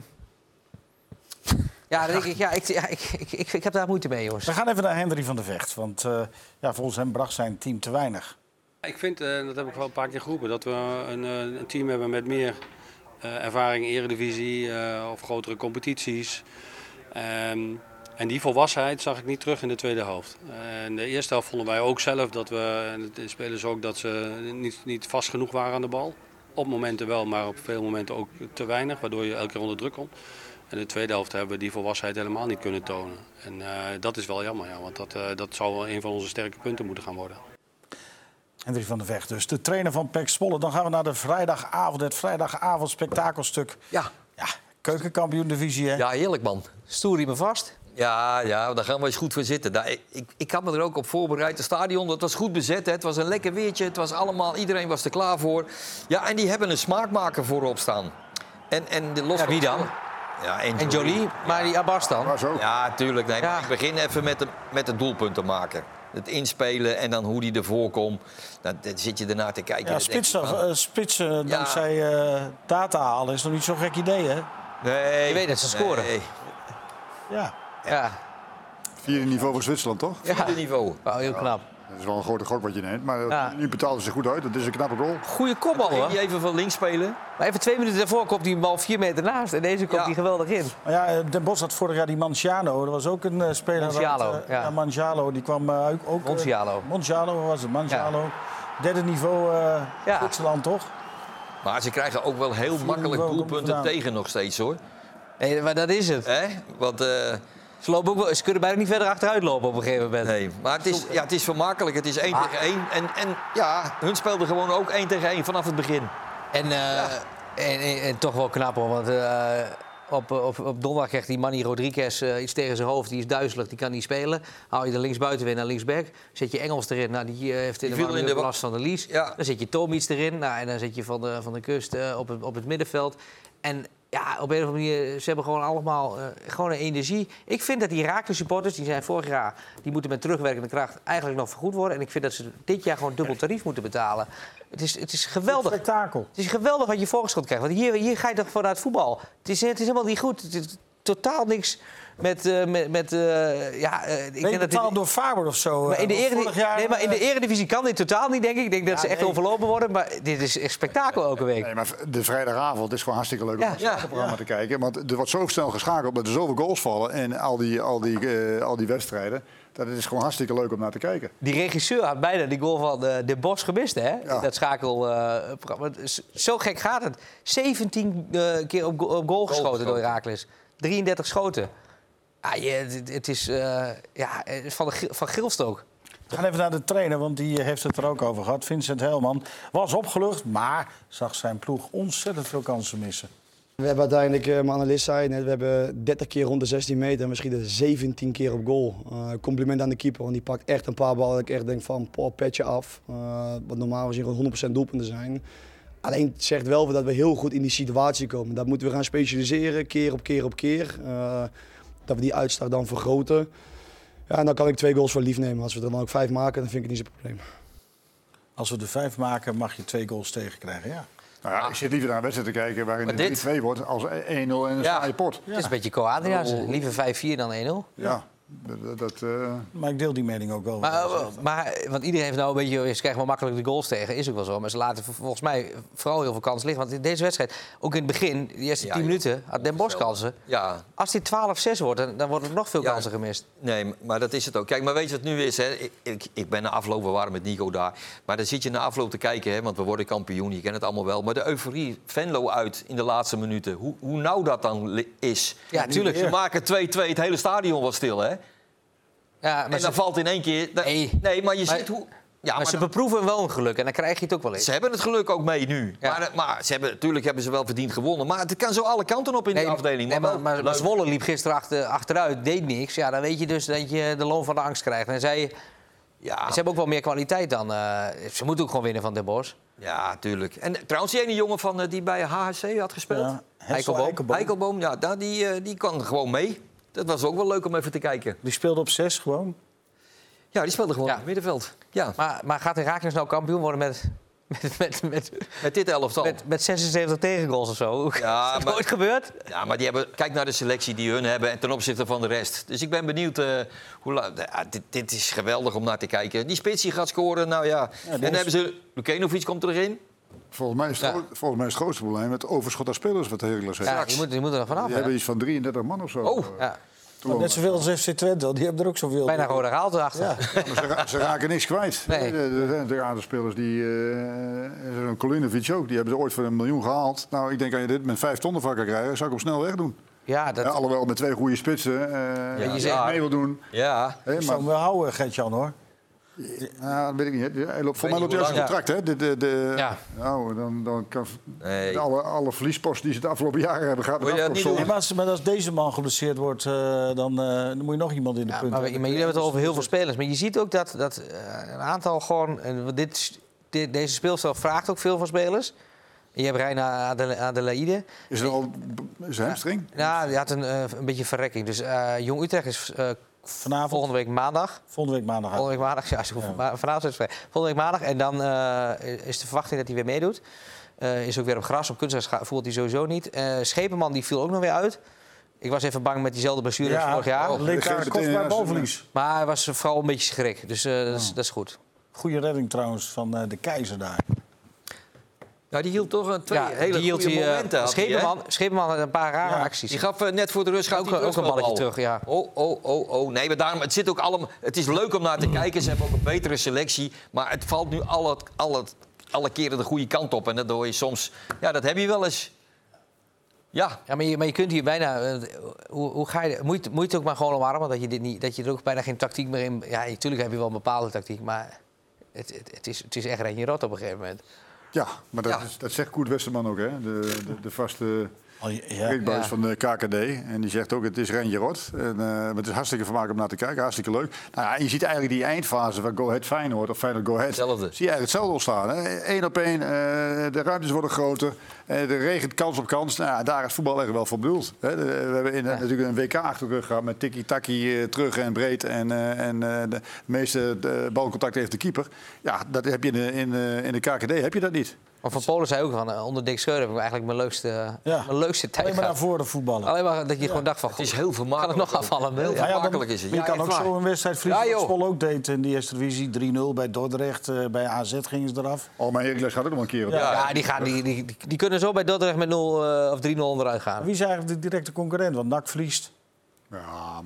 ja dan denk ik, ja, ik, ja ik, ik, ik, ik heb daar moeite mee, jongens. We gaan even naar Hendry van der Vecht. Want uh, ja, volgens hem bracht zijn team te weinig. Ik vind, uh, dat heb ik wel een paar keer geroepen, dat we een, een team hebben met meer uh, ervaring in Eredivisie uh, of grotere competities. Um, En die volwassenheid zag ik niet terug in de tweede helft. In de eerste helft vonden wij ook zelf dat we, en de spelers ook, dat ze niet, niet vast genoeg waren aan de bal. Op momenten wel, maar op veel momenten ook te weinig, waardoor je elke keer onder druk komt. En in de tweede helft hebben we die volwassenheid helemaal niet kunnen tonen. En uh, dat is wel jammer, ja, want dat, uh, dat zou wel een van onze sterke punten moeten gaan worden. Hendry van der Vecht dus, de trainer van P E C Zwolle. Dan gaan we naar de vrijdagavond, het vrijdagavond spektakelstuk. Ja. Ja, keukenkampioen-divisie, hè? Ja, heerlijk, man. Stoer die me vast. Ja, ja, daar gaan we eens goed voor zitten. Daar, ik, ik had me er ook op voorbereid. Het stadion, dat was goed bezet. Hè. Het was een lekker weertje. Het was allemaal, iedereen was er klaar voor. Ja, en die hebben een smaakmaker voorop staan. En, en de los... Ja, wie dan? Ja, en, en Jolie, ja. Maar die Abbas dan? Ja, tuurlijk. Nee, ja. maar ik begin even met, de, met het doelpunt te maken. Het inspelen en dan hoe die ervoor komt. Dan, dan zit je ernaar te kijken. Ja, spitsen, uh, spitsen ja. dankzij uh, data halen is nog niet zo'n gek idee, hè? Nee. Je weet dat ze scoren. Nee. Ja. Ja. Vierde niveau voor Zwitserland, toch? Ja. Vierde niveau. Oh, heel knap. Dat is wel een grote gok wat je neemt, maar ja. nu betalen ze goed uit. Dat is een knappe goal. Goeie kopbal, hoor. Die even van links spelen. Maar even twee minuten daarvoor komt die bal vier meter naast. En deze komt ja. die geweldig in. Maar ja, Den Bosch had vorig jaar die Manciano. Dat was ook een uh, speler. Montialo, dat, uh, ja. ja. Manciano, die kwam uh, ook... Uh, Montialo. Montialo was het, Manciano. Ja. Derde niveau uh, ja. Zwitserland, toch? Maar ze krijgen ook wel heel Vier makkelijk doelpunten tegen nog steeds, hoor. Nee, maar dat is het. Hè? Want... Uh, Ze, lopen ook wel, ze kunnen bijna niet verder achteruit lopen op een gegeven moment. Nee, maar het is, ja, het is vermakelijk. Het is één ah. tegen één. En, en ja, hun speelden gewoon ook één tegen één vanaf het begin. En, uh, ja. en, en, en toch wel knap, hoor. Want uh, op, op, op donderdag krijgt die Manny Rodriguez uh, iets tegen zijn hoofd. Die is duizelig, die kan niet spelen. Haal je de linksbuiten weer naar linksback. Zet je Engels erin. Nou, die uh, heeft in de, in de last van de lies. Ja. Dan zet je Tomic erin. Nou, en dan zet je Van de, van de Kust uh, op, het, op het middenveld. En... Ja, op een of andere manier, ze hebben gewoon allemaal uh, gewoon een energie. Ik vind dat die Heracles supporters, die zijn vorig jaar... die moeten met terugwerkende kracht eigenlijk nog vergoed worden. En ik vind dat ze dit jaar gewoon dubbel tarief moeten betalen. Het is, het is geweldig. Het spektakel. Het is geweldig wat je voorgeschot krijgt. Want hier, hier ga je toch vanuit voetbal. Het is, het is helemaal niet goed. Het is totaal niks... Met, uh, met, met uh, ja, uh, ik ben je betaald door Faber of zo? Maar in, de eredivisie, jaar, nee, maar in de Eredivisie kan dit totaal niet, denk ik. Ik denk dat ja, ze echt nee. overlopen worden, maar dit is echt spektakel elke week. Nee, maar de vrijdagavond is gewoon hartstikke leuk ja. om naar het ja. programma ja. te kijken. Want er wordt zo snel geschakeld, dat er zoveel goals vallen en al die, al die, uh, al die wedstrijden. Dat het is gewoon hartstikke leuk om naar te kijken. Die regisseur had bijna die goal van uh, De Bosch gemist, hè? Ja. Dat schakelprogramma. Uh, zo gek gaat het. zeventien uh, keer op, op goal geschoten goal door Heracles. drieëndertig schoten. Ja, je, het, het is uh, ja, van, de, van Gilstook. We gaan even naar de trainer, want die heeft het er ook over gehad. Vincent Helman was opgelucht, maar zag zijn ploeg ontzettend veel kansen missen. We hebben uiteindelijk, mijn analist zei net, we hebben dertig keer rond de zestien meter en misschien zeventien keer op goal. Uh, compliment aan de keeper, want die pakt echt een paar ballen dat ik echt denk van, poh, petje af. Uh, wat normaal gezien gewoon honderd procent doelpunten zijn. Alleen het zegt wel dat we heel goed in die situatie komen. Dat moeten we gaan specialiseren, keer op keer op keer. Uh, dat we die uitslag dan vergroten. Ja, en dan kan ik twee goals voor lief nemen. Als we er dan ook vijf maken, dan vind ik het niet zo'n probleem. Als we er vijf maken, mag je twee goals tegenkrijgen, ja. Nou ja, ik zit liever naar een wedstrijd te kijken waarin het drie twee wordt als één nul en een ja. saaie pot. Ja. Het is een beetje Co-Adriaans. Liever vijf vier dan één nul. Ja. Dat, dat, uh... Maar ik deel die mening ook wel. Maar, maar, want iedereen heeft nou een beetje... Ze krijgen wel makkelijk de goals tegen, is ook wel zo. Maar ze laten volgens mij vooral heel veel kansen liggen. Want in deze wedstrijd, ook in het begin, de eerste ja, tien minuten... had Den Bosch kansen. Ja. Als die twaalf zes wordt, dan, dan worden er nog veel ja, kansen gemist. Nee, maar dat is het ook. Kijk, maar weet je wat het nu is? Hè? Ik, ik, ik ben na afloop, we waren met Nico daar. Maar dan zit je na afloop te kijken, hè? Want we worden kampioen. Je kent het allemaal wel. Maar de euforie, Venlo uit in de laatste minuten. Hoe, hoe nauw dat dan is. Ja, natuurlijk. Ze maken twee twee, het hele stadion was stil, hè? Ja, maar en dan ze... valt in één keer... Nee, nee maar je maar, ziet hoe... Ja, maar, maar ze dan... beproeven wel een geluk en dan krijg je het ook wel eens. Ze hebben het geluk ook mee nu. Ja. Maar, maar ze hebben, natuurlijk hebben ze wel verdiend gewonnen. Maar het kan zo alle kanten op in nee, de afdeling. Nee, maar, maar, maar, maar Zwolle liep gisteren achter, achteruit, deed niks. Ja, dan weet je dus dat je de loon van de angst krijgt. En zij, ja. Ze hebben ook wel meer kwaliteit dan... Uh, ze moeten ook gewoon winnen van Den Bosch. Ja, tuurlijk. En trouwens, die ene jongen van, uh, die bij H H C had gespeeld. Ja, Heikelboom. Heikelboom. Heikelboom, ja, daar, die, uh, die kan gewoon mee. Dat was ook wel leuk om even te kijken. Die speelde op zes gewoon? Ja, die speelde gewoon ja. in het middenveld. Ja. Maar, maar gaat Heracles nou kampioen worden met, met, met, met, met dit elftal? Met, met zesenzeventig tegengoals of zo? Ja, is dat maar, nooit gebeurd? Ja, maar die hebben, kijk naar de selectie die hun hebben en ten opzichte van de rest. Dus ik ben benieuwd. Uh, hoe la, ja, dit, dit is geweldig om naar te kijken. Die spits die gaat scoren, nou ja. ja en dan is... hebben ze... Lukenovic komt erin. Volgens mij, is het, ja. volgens mij is het grootste probleem het overschot aan spelers wat Heracles heeft. Ja, die moeten moet er nog vanaf. Die hebben iets van drieëndrachtig man of zo. Oh, ja. Net zoveel als F C Twente, die hebben er ook zoveel. Bijna rode gehaald erachter. Ja. Ja, maar ze, ra ze raken niks kwijt. Nee. Er zijn een aantal spelers die... Uh, Kolinovic ook, die hebben ze ooit voor een miljoen gehaald. Nou, ik denk dat je dit met vijf ton van kan krijgen, zou ik hem snel wegdoen. Ja, dat... ja, alhoewel met twee goede spitsen uh, ja, je zegt mee wil doen. Ja, hey, ik zou hem wel houden, Gert-Jan, hoor. Ja, dat weet ik niet. Hij loopt voor mij loopt hij als een contract, hè? De, de, de, ja. Nou, dan, dan kan nee. alle, alle verliesposten die ze de afgelopen jaren hebben gehad. Ja, niet nee, maar, als, maar als deze man geblesseerd wordt, uh, dan, uh, dan moet je nog iemand in de ja, punt. Maar, maar jullie hebben het over heel veel spelers. Maar je ziet ook dat, dat uh, een aantal gewoon... Uh, dit, dit, deze speelstijl vraagt ook veel van spelers. Je hebt Reina Adelaide. Is er al is een hamstring? Ja, die had een, uh, een beetje verrekking. Dus uh, Jong Utrecht is... Uh, Vanavond? Volgende week maandag. Volgende week maandag. Volgende week maandag, ja. ja. Vanavond is het vrij. Volgende week maandag. En dan uh, is de verwachting dat hij weer meedoet. Uh, is ook weer op gras. Op kunstgras voelt hij sowieso niet. Uh, Schepenman die viel ook nog weer uit. Ik was even bang met diezelfde blessure als ja, vorig jaar. Oh, leek daar kostbaar balverlies. Maar hij was vooral een beetje schrik. Dus uh, dat, is, dat is goed. Goeie redding trouwens van uh, de Keizer daar. Ja, die hield toch een twee ja, hele die goede die, uh, momenten. Schepenman, Schepenman had een paar rare ja, acties. Die gaf uh, net voor de rust ook, ook een balletje terug. Ja. Oh, oh, oh, oh. Nee, maar daarom, het zit ook allemaal. Het is leuk om naar te kijken. Ze hebben ook een betere selectie. Maar het valt nu alle, alle, alle keren de goede kant op. En dat doe je soms. Ja, dat heb je wel eens. Ja. Ja, maar je, maar je kunt hier bijna... Uh, hoe, hoe ga je... Moet je, moet je het ook maar gewoon omarmen? Dat je, dit niet, dat je er ook bijna geen tactiek meer in... Ja, natuurlijk heb je wel een bepaalde tactiek. Maar het, het, het, is, het is echt Renje Rot op een gegeven moment. Ja, maar dat, ja. Is, dat zegt Koert Westerman ook, hè? De, de, de vaste spreekbuis ja. van de K K D. En die zegt ook, het is Renje Rot. En, uh, het is hartstikke vermaak om naar te kijken, hartstikke leuk. Nou ja, je ziet eigenlijk die eindfase van Go Ahead Feyenoord of Feyenoord Go Ahead. Hetzelfde. Zie je eigenlijk hetzelfde ontstaan. Eén op één, uh, de ruimtes worden groter. Uh, er regent kans op kans. Nou, daar is voetbal echt wel voor bedoeld. Hè. De, we hebben in, ja. natuurlijk een W K achter de rug gehad met tikkie-takkie uh, terug en breed. En, uh, en uh, de meeste de balcontact heeft de keeper. Ja, dat heb je in de, in, uh, in de K K D heb je dat niet. Maar Van Polen zei ook van, uh, onder Dick Scheurer heb ik eigenlijk mijn leukste, ja. mijn leukste tijd Alleen maar naar voren voetballen. Alleen maar dat je ja. gewoon dacht van, het is heel vermakelijk. Kan het nog afvallen? Heel ja, vermakelijk is het. Je Ja, kan ook waar. zo een wedstrijd verliezen. Ja, wat Zwolle ook deed in die eerste divisie. drie nul bij Dordrecht. Uh, bij A Z gingen ze eraf. Oh, maar Heracles gaat ook nog een keer op. Ja, ja die, gaan, die, die, die, die kunnen zo bij Dordrecht met nul uh, of drie nul onderuit gaan. Wie is eigenlijk de directe concurrent? Want N A C verliest. Ja...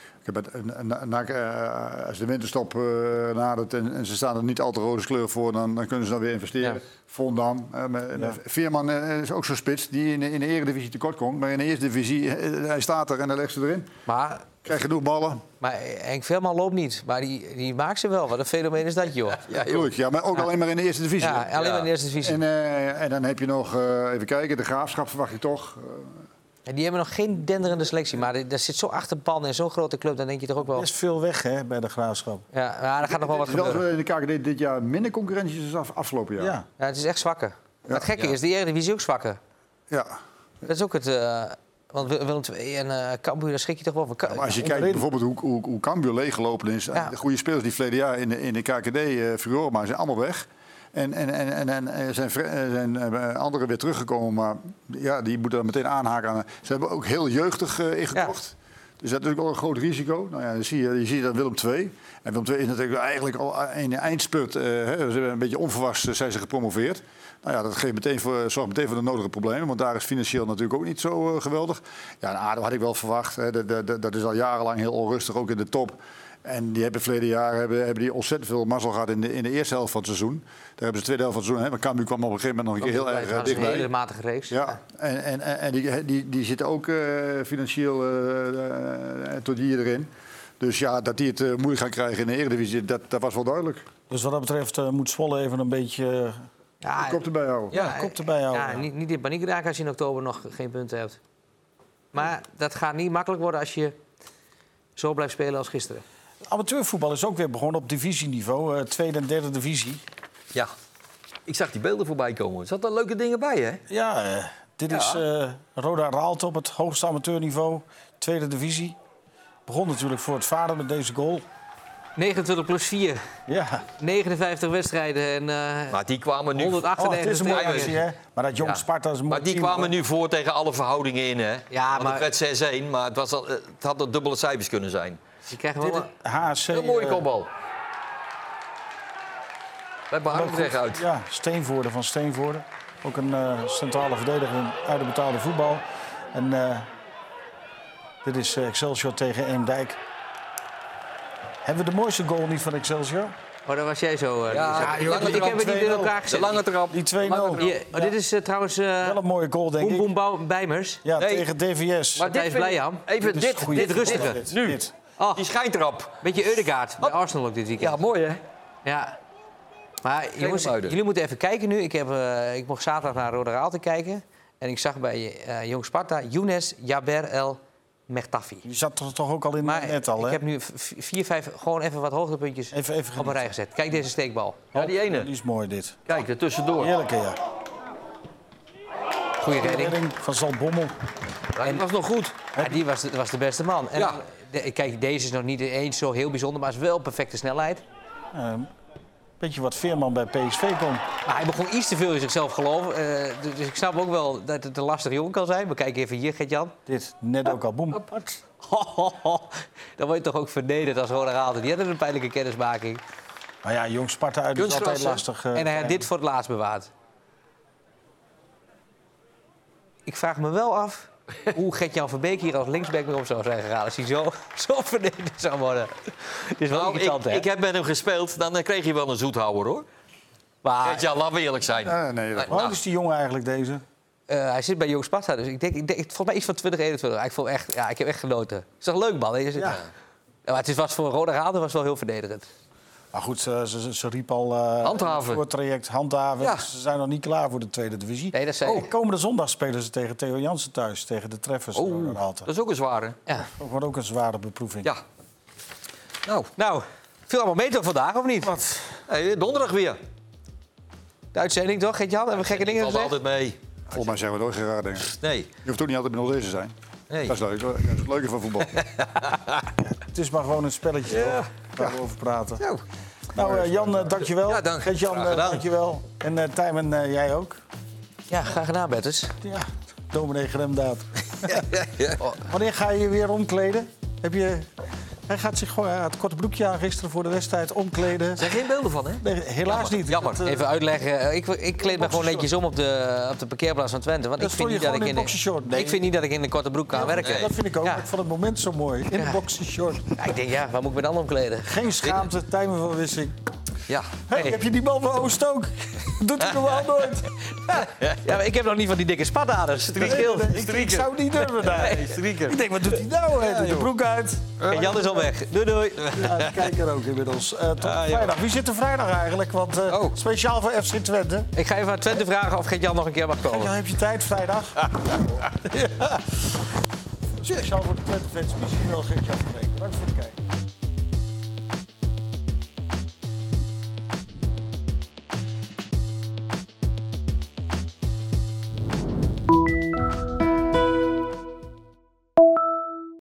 Als de winterstop uh, nadert en, en ze staan er niet al te roze kleur voor, dan, dan kunnen ze dan weer investeren. Ja. Vondam. Uh, ja. Veerman uh, is ook zo'n spits die in, in de eredivisie tekort komt. Maar in de eerste divisie, uh, hij staat er en hij legt ze erin. Maar, krijgt genoeg ballen. Maar Henk Veerman loopt niet. Maar die, die maakt ze wel. Wat een fenomeen is dat, joh. Ja, ja, ja maar ook ja. alleen maar in de eerste divisie. Ja, alleen ja. maar in de eerste divisie. En, uh, en dan heb je nog, uh, even kijken, de Graafschap verwacht je toch... Uh, En die hebben nog geen denderende selectie, maar daar zit zo achterpan in zo'n grote club, dan denk je toch ook wel... Er is veel weg hè, bij de Graafschap. Ja, maar er gaat nog wel wat gebeuren. Wel in de K K D dit jaar minder concurrentie dan afgelopen jaar. Ja. Ja, het is echt zwakker. Ja. Het gekke ja. is, de Eredivisie ook zwakker. Ja. Dat is ook het... Uh, want Willem twee en uh, Cambuur, daar schrik je toch wel van. Ja, maar als je kijkt bijvoorbeeld hoe, hoe, hoe Cambuur leeggelopen is... Ja. De goede spelers die verleden jaar in de, in de K K D uh, furoren maar zijn allemaal weg... En, en, en, en, en zijn, zijn anderen weer teruggekomen, maar ja, die moeten dan meteen aanhaken aan. Ze hebben ook heel jeugdig uh, ingekocht. Ja. Dus dat is natuurlijk wel een groot risico. Nou ja, dan zie je, je ziet dat Willem twee. En Willem twee is natuurlijk eigenlijk al in de eindspurt. Uh, hè, ze hebben een beetje onverwachts zijn ze gepromoveerd. Nou ja, dat geeft meteen voor, zorgt meteen voor de nodige problemen. Want daar is financieel natuurlijk ook niet zo uh, geweldig. Ja, en A D O had ik wel verwacht. Hè, de, de, de, dat is al jarenlang heel onrustig, ook in de top. En die hebben verleden jaar hebben, hebben die ontzettend veel mazzel gehad in de, in de eerste helft van het seizoen. Daar hebben ze de tweede helft van het seizoen. Hè, maar Cambuur kwam op een gegeven moment nog een keer heel erg uh, dichtbij. Een hele matige reeks. Ja, en, en, en die, die, die zitten ook uh, financieel uh, uh, tot hier erin. Dus ja, dat die het uh, moeilijk gaan krijgen in de Eredivisie, dat, dat was wel duidelijk. Dus wat dat betreft uh, moet Zwolle even een beetje... Uh, ja, de kop erbij houden. Ja, de kop erbij houden. Ja, niet, niet in paniek raken als je in oktober nog geen punten hebt. Maar dat gaat niet makkelijk worden als je zo blijft spelen als gisteren. Amateurvoetbal is ook weer begonnen op divisieniveau. Uh, tweede en derde divisie. Ja, ik zag die beelden voorbij komen. Er zaten leuke dingen bij, hè? Ja, uh, dit ja. is uh, Roda Raalte op het hoogste amateurniveau. Tweede divisie. Begon natuurlijk voor het vader met deze goal. negenentwintig plus vier. Ja. negenenvijftig wedstrijden en uh, maar die kwamen nu... honderdachtennegentig oh, het is een mooie actie, hè? Maar dat jong ja. Sparta is een Maar die team, kwamen hoor. nu voor tegen alle verhoudingen in, hè? Ja, Want maar... het werd zes een, maar het, was al, het had al dubbele cijfers kunnen zijn. Je krijgt wel een H C, een mooie uh, kopbal. Bij Barendrecht uit. Ja, Steenvoorde van Steenvoorde. Ook een uh, centrale verdediger uit de betaalde voetbal. En uh, dit is uh, Excelsior tegen Eemdijk. Hebben we de mooiste goal niet van Excelsior? Oh, daar was jij zo. Uh, ja, ja, joh, ik heb het niet in elkaar gezet. De lange trap. Die twee nul. Ja, oh, dit is uh, trouwens... Uh, wel een mooie goal, denk boom, ik. Boom Boom Bijmers. Ja, nee. tegen D V S. Maar Matthijs Blijham. Even dit, dit, dit, dit rustige. Dit, nu. Dit. Oh, die schijntrap. Beetje Eudegaard bij Arsenal ook dit weekend. Ja, mooi, hè? Ja. Maar jongens, jullie moeten even kijken nu. Ik, heb, uh, ik mocht zaterdag naar Roda Raalte kijken. En ik zag bij uh, Jong Sparta Younes Jaber El Mechtafi. Die zat toch, toch ook al in maar net al, hè? Ik heb nu vier, vijf, gewoon even wat hoogtepuntjes even, even op een rij gezet. Kijk deze steekbal. Ja, die ene. Die is mooi, dit. Kijk, er tussendoor. Heerlijke, ja. Goeie redding. redding van Zaltbommel. Ja, die was nog goed. Ja, die was, was de beste man. En ja. de, kijk, deze is nog niet eens zo heel bijzonder, maar is wel perfecte snelheid. Um, beetje wat Veerman bij P S V kon. Maar hij begon iets te veel in zichzelf geloven. Uh, dus ik snap ook wel dat het een lastig jongen kan zijn. We kijken even hier, Gert-Jan. Dit, net ook al, boem. Dan word je toch ook vernederd als Roda Raalte. Die hadden een pijnlijke kennismaking. Maar ja, Jong Sparta uit is altijd lastig. Uh, en hij had dit voor het laatst bewaard. Ik vraag me wel af hoe Gert-Jan Verbeek hier als linksback mee op zou zijn gegaan. Als hij zo, zo vernederd zou worden. Het is wel nou, irritant, ik, hè? ik heb met hem gespeeld, dan kreeg je wel een zoethouwer, hoor. Maar... Gert-Jan, laten we eerlijk zijn. Uh, nee, dat... Hoe oud is die jongen eigenlijk, deze? Uh, hij zit bij Jong Sparta, dus ik denk, ik denk volgens mij iets van twintig, eenentwintig. Ik, vond echt, ja, ik heb echt genoten. Het is toch leuk, man? Ja. Ja, maar het was voor Roda Raalte was wel heel verdedigend. Maar goed, ze, ze, ze riep al uh, handhaven. voor het traject handhaven. Ja. Ze zijn nog niet klaar voor de tweede divisie. Nee, dat zei oh, ik. Komende zondag spelen ze tegen Theo Jansen thuis, tegen de Treffers. Oh, dat is ook een zware. Ja. Dat wordt ook een zware beproeving. Ja. Nou, nou viel allemaal mee toch vandaag, of niet? Wat? Hey, donderdag weer. De uitzending toch, Gert-Jan? Hebben we gekke dingen gezegd? Valt altijd mee. Volgens mij zeggen we nooit geen raar dingen. Nee. Je hoeft ook niet altijd met nul deze te zijn. Nee. Dat is leuk. Dat is het leuke van voetbal. Het is maar gewoon een spelletje, ja. toch? Waar we over praten. Ja. Nou, uh, Jan, uh, dankjewel. Ja, dank. Gert-Jan, uh, dankjewel. En uh, Tijmen, uh, jij ook. Ja, graag gedaan, Bertus. Ja, dominee Gremdaad. Ja, ja, ja. Oh, wanneer ga je je weer omkleden? Heb je... Hij gaat zich gewoon, hij had het korte broekje aan gisteren voor de wedstrijd omkleden. Er zijn geen beelden van, hè? Nee, helaas Jammer. niet. Jammer. Dat, uh, Even uitleggen. Ik, ik kleed me gewoon netjes om op de, op de parkeerplaats van Twente. Want dat ik vind, je niet dat ik, in in de, nee. ik vind niet dat ik in een korte broek kan ja, werken. Nee. Dat vind ik ook. Ja. Ik vond het moment zo mooi. In ja. een boxershort. Ja, ik denk, ja, waar moet ik me dan omkleden? Geen schaamte, Tijmen van Wissing. Ja. Hey, hey. Heb je die bal van Oost ook? Doet hij normaal nooit. Ja, maar ik heb nog niet van die dikke spataders. Nee, nee, nee, ik, ik zou het niet durven daar. Nee, ik denk, wat doet hij nou? Hij ja, doet de broek uit. En Jan is al weg. Doei, doei. Ja, de kijker ook inmiddels. Uh, tot ah, vrijdag. Wie zit er vrijdag eigenlijk? Want uh, oh. speciaal voor F C Twente. Ik ga even aan Twente vragen of Gert-Jan nog een keer mag komen. Ja, heb je tijd vrijdag? ja. Speciaal voor de Twente-fans. Misschien wel Gert-Jan Verbeek. Bedankt voor het kijken.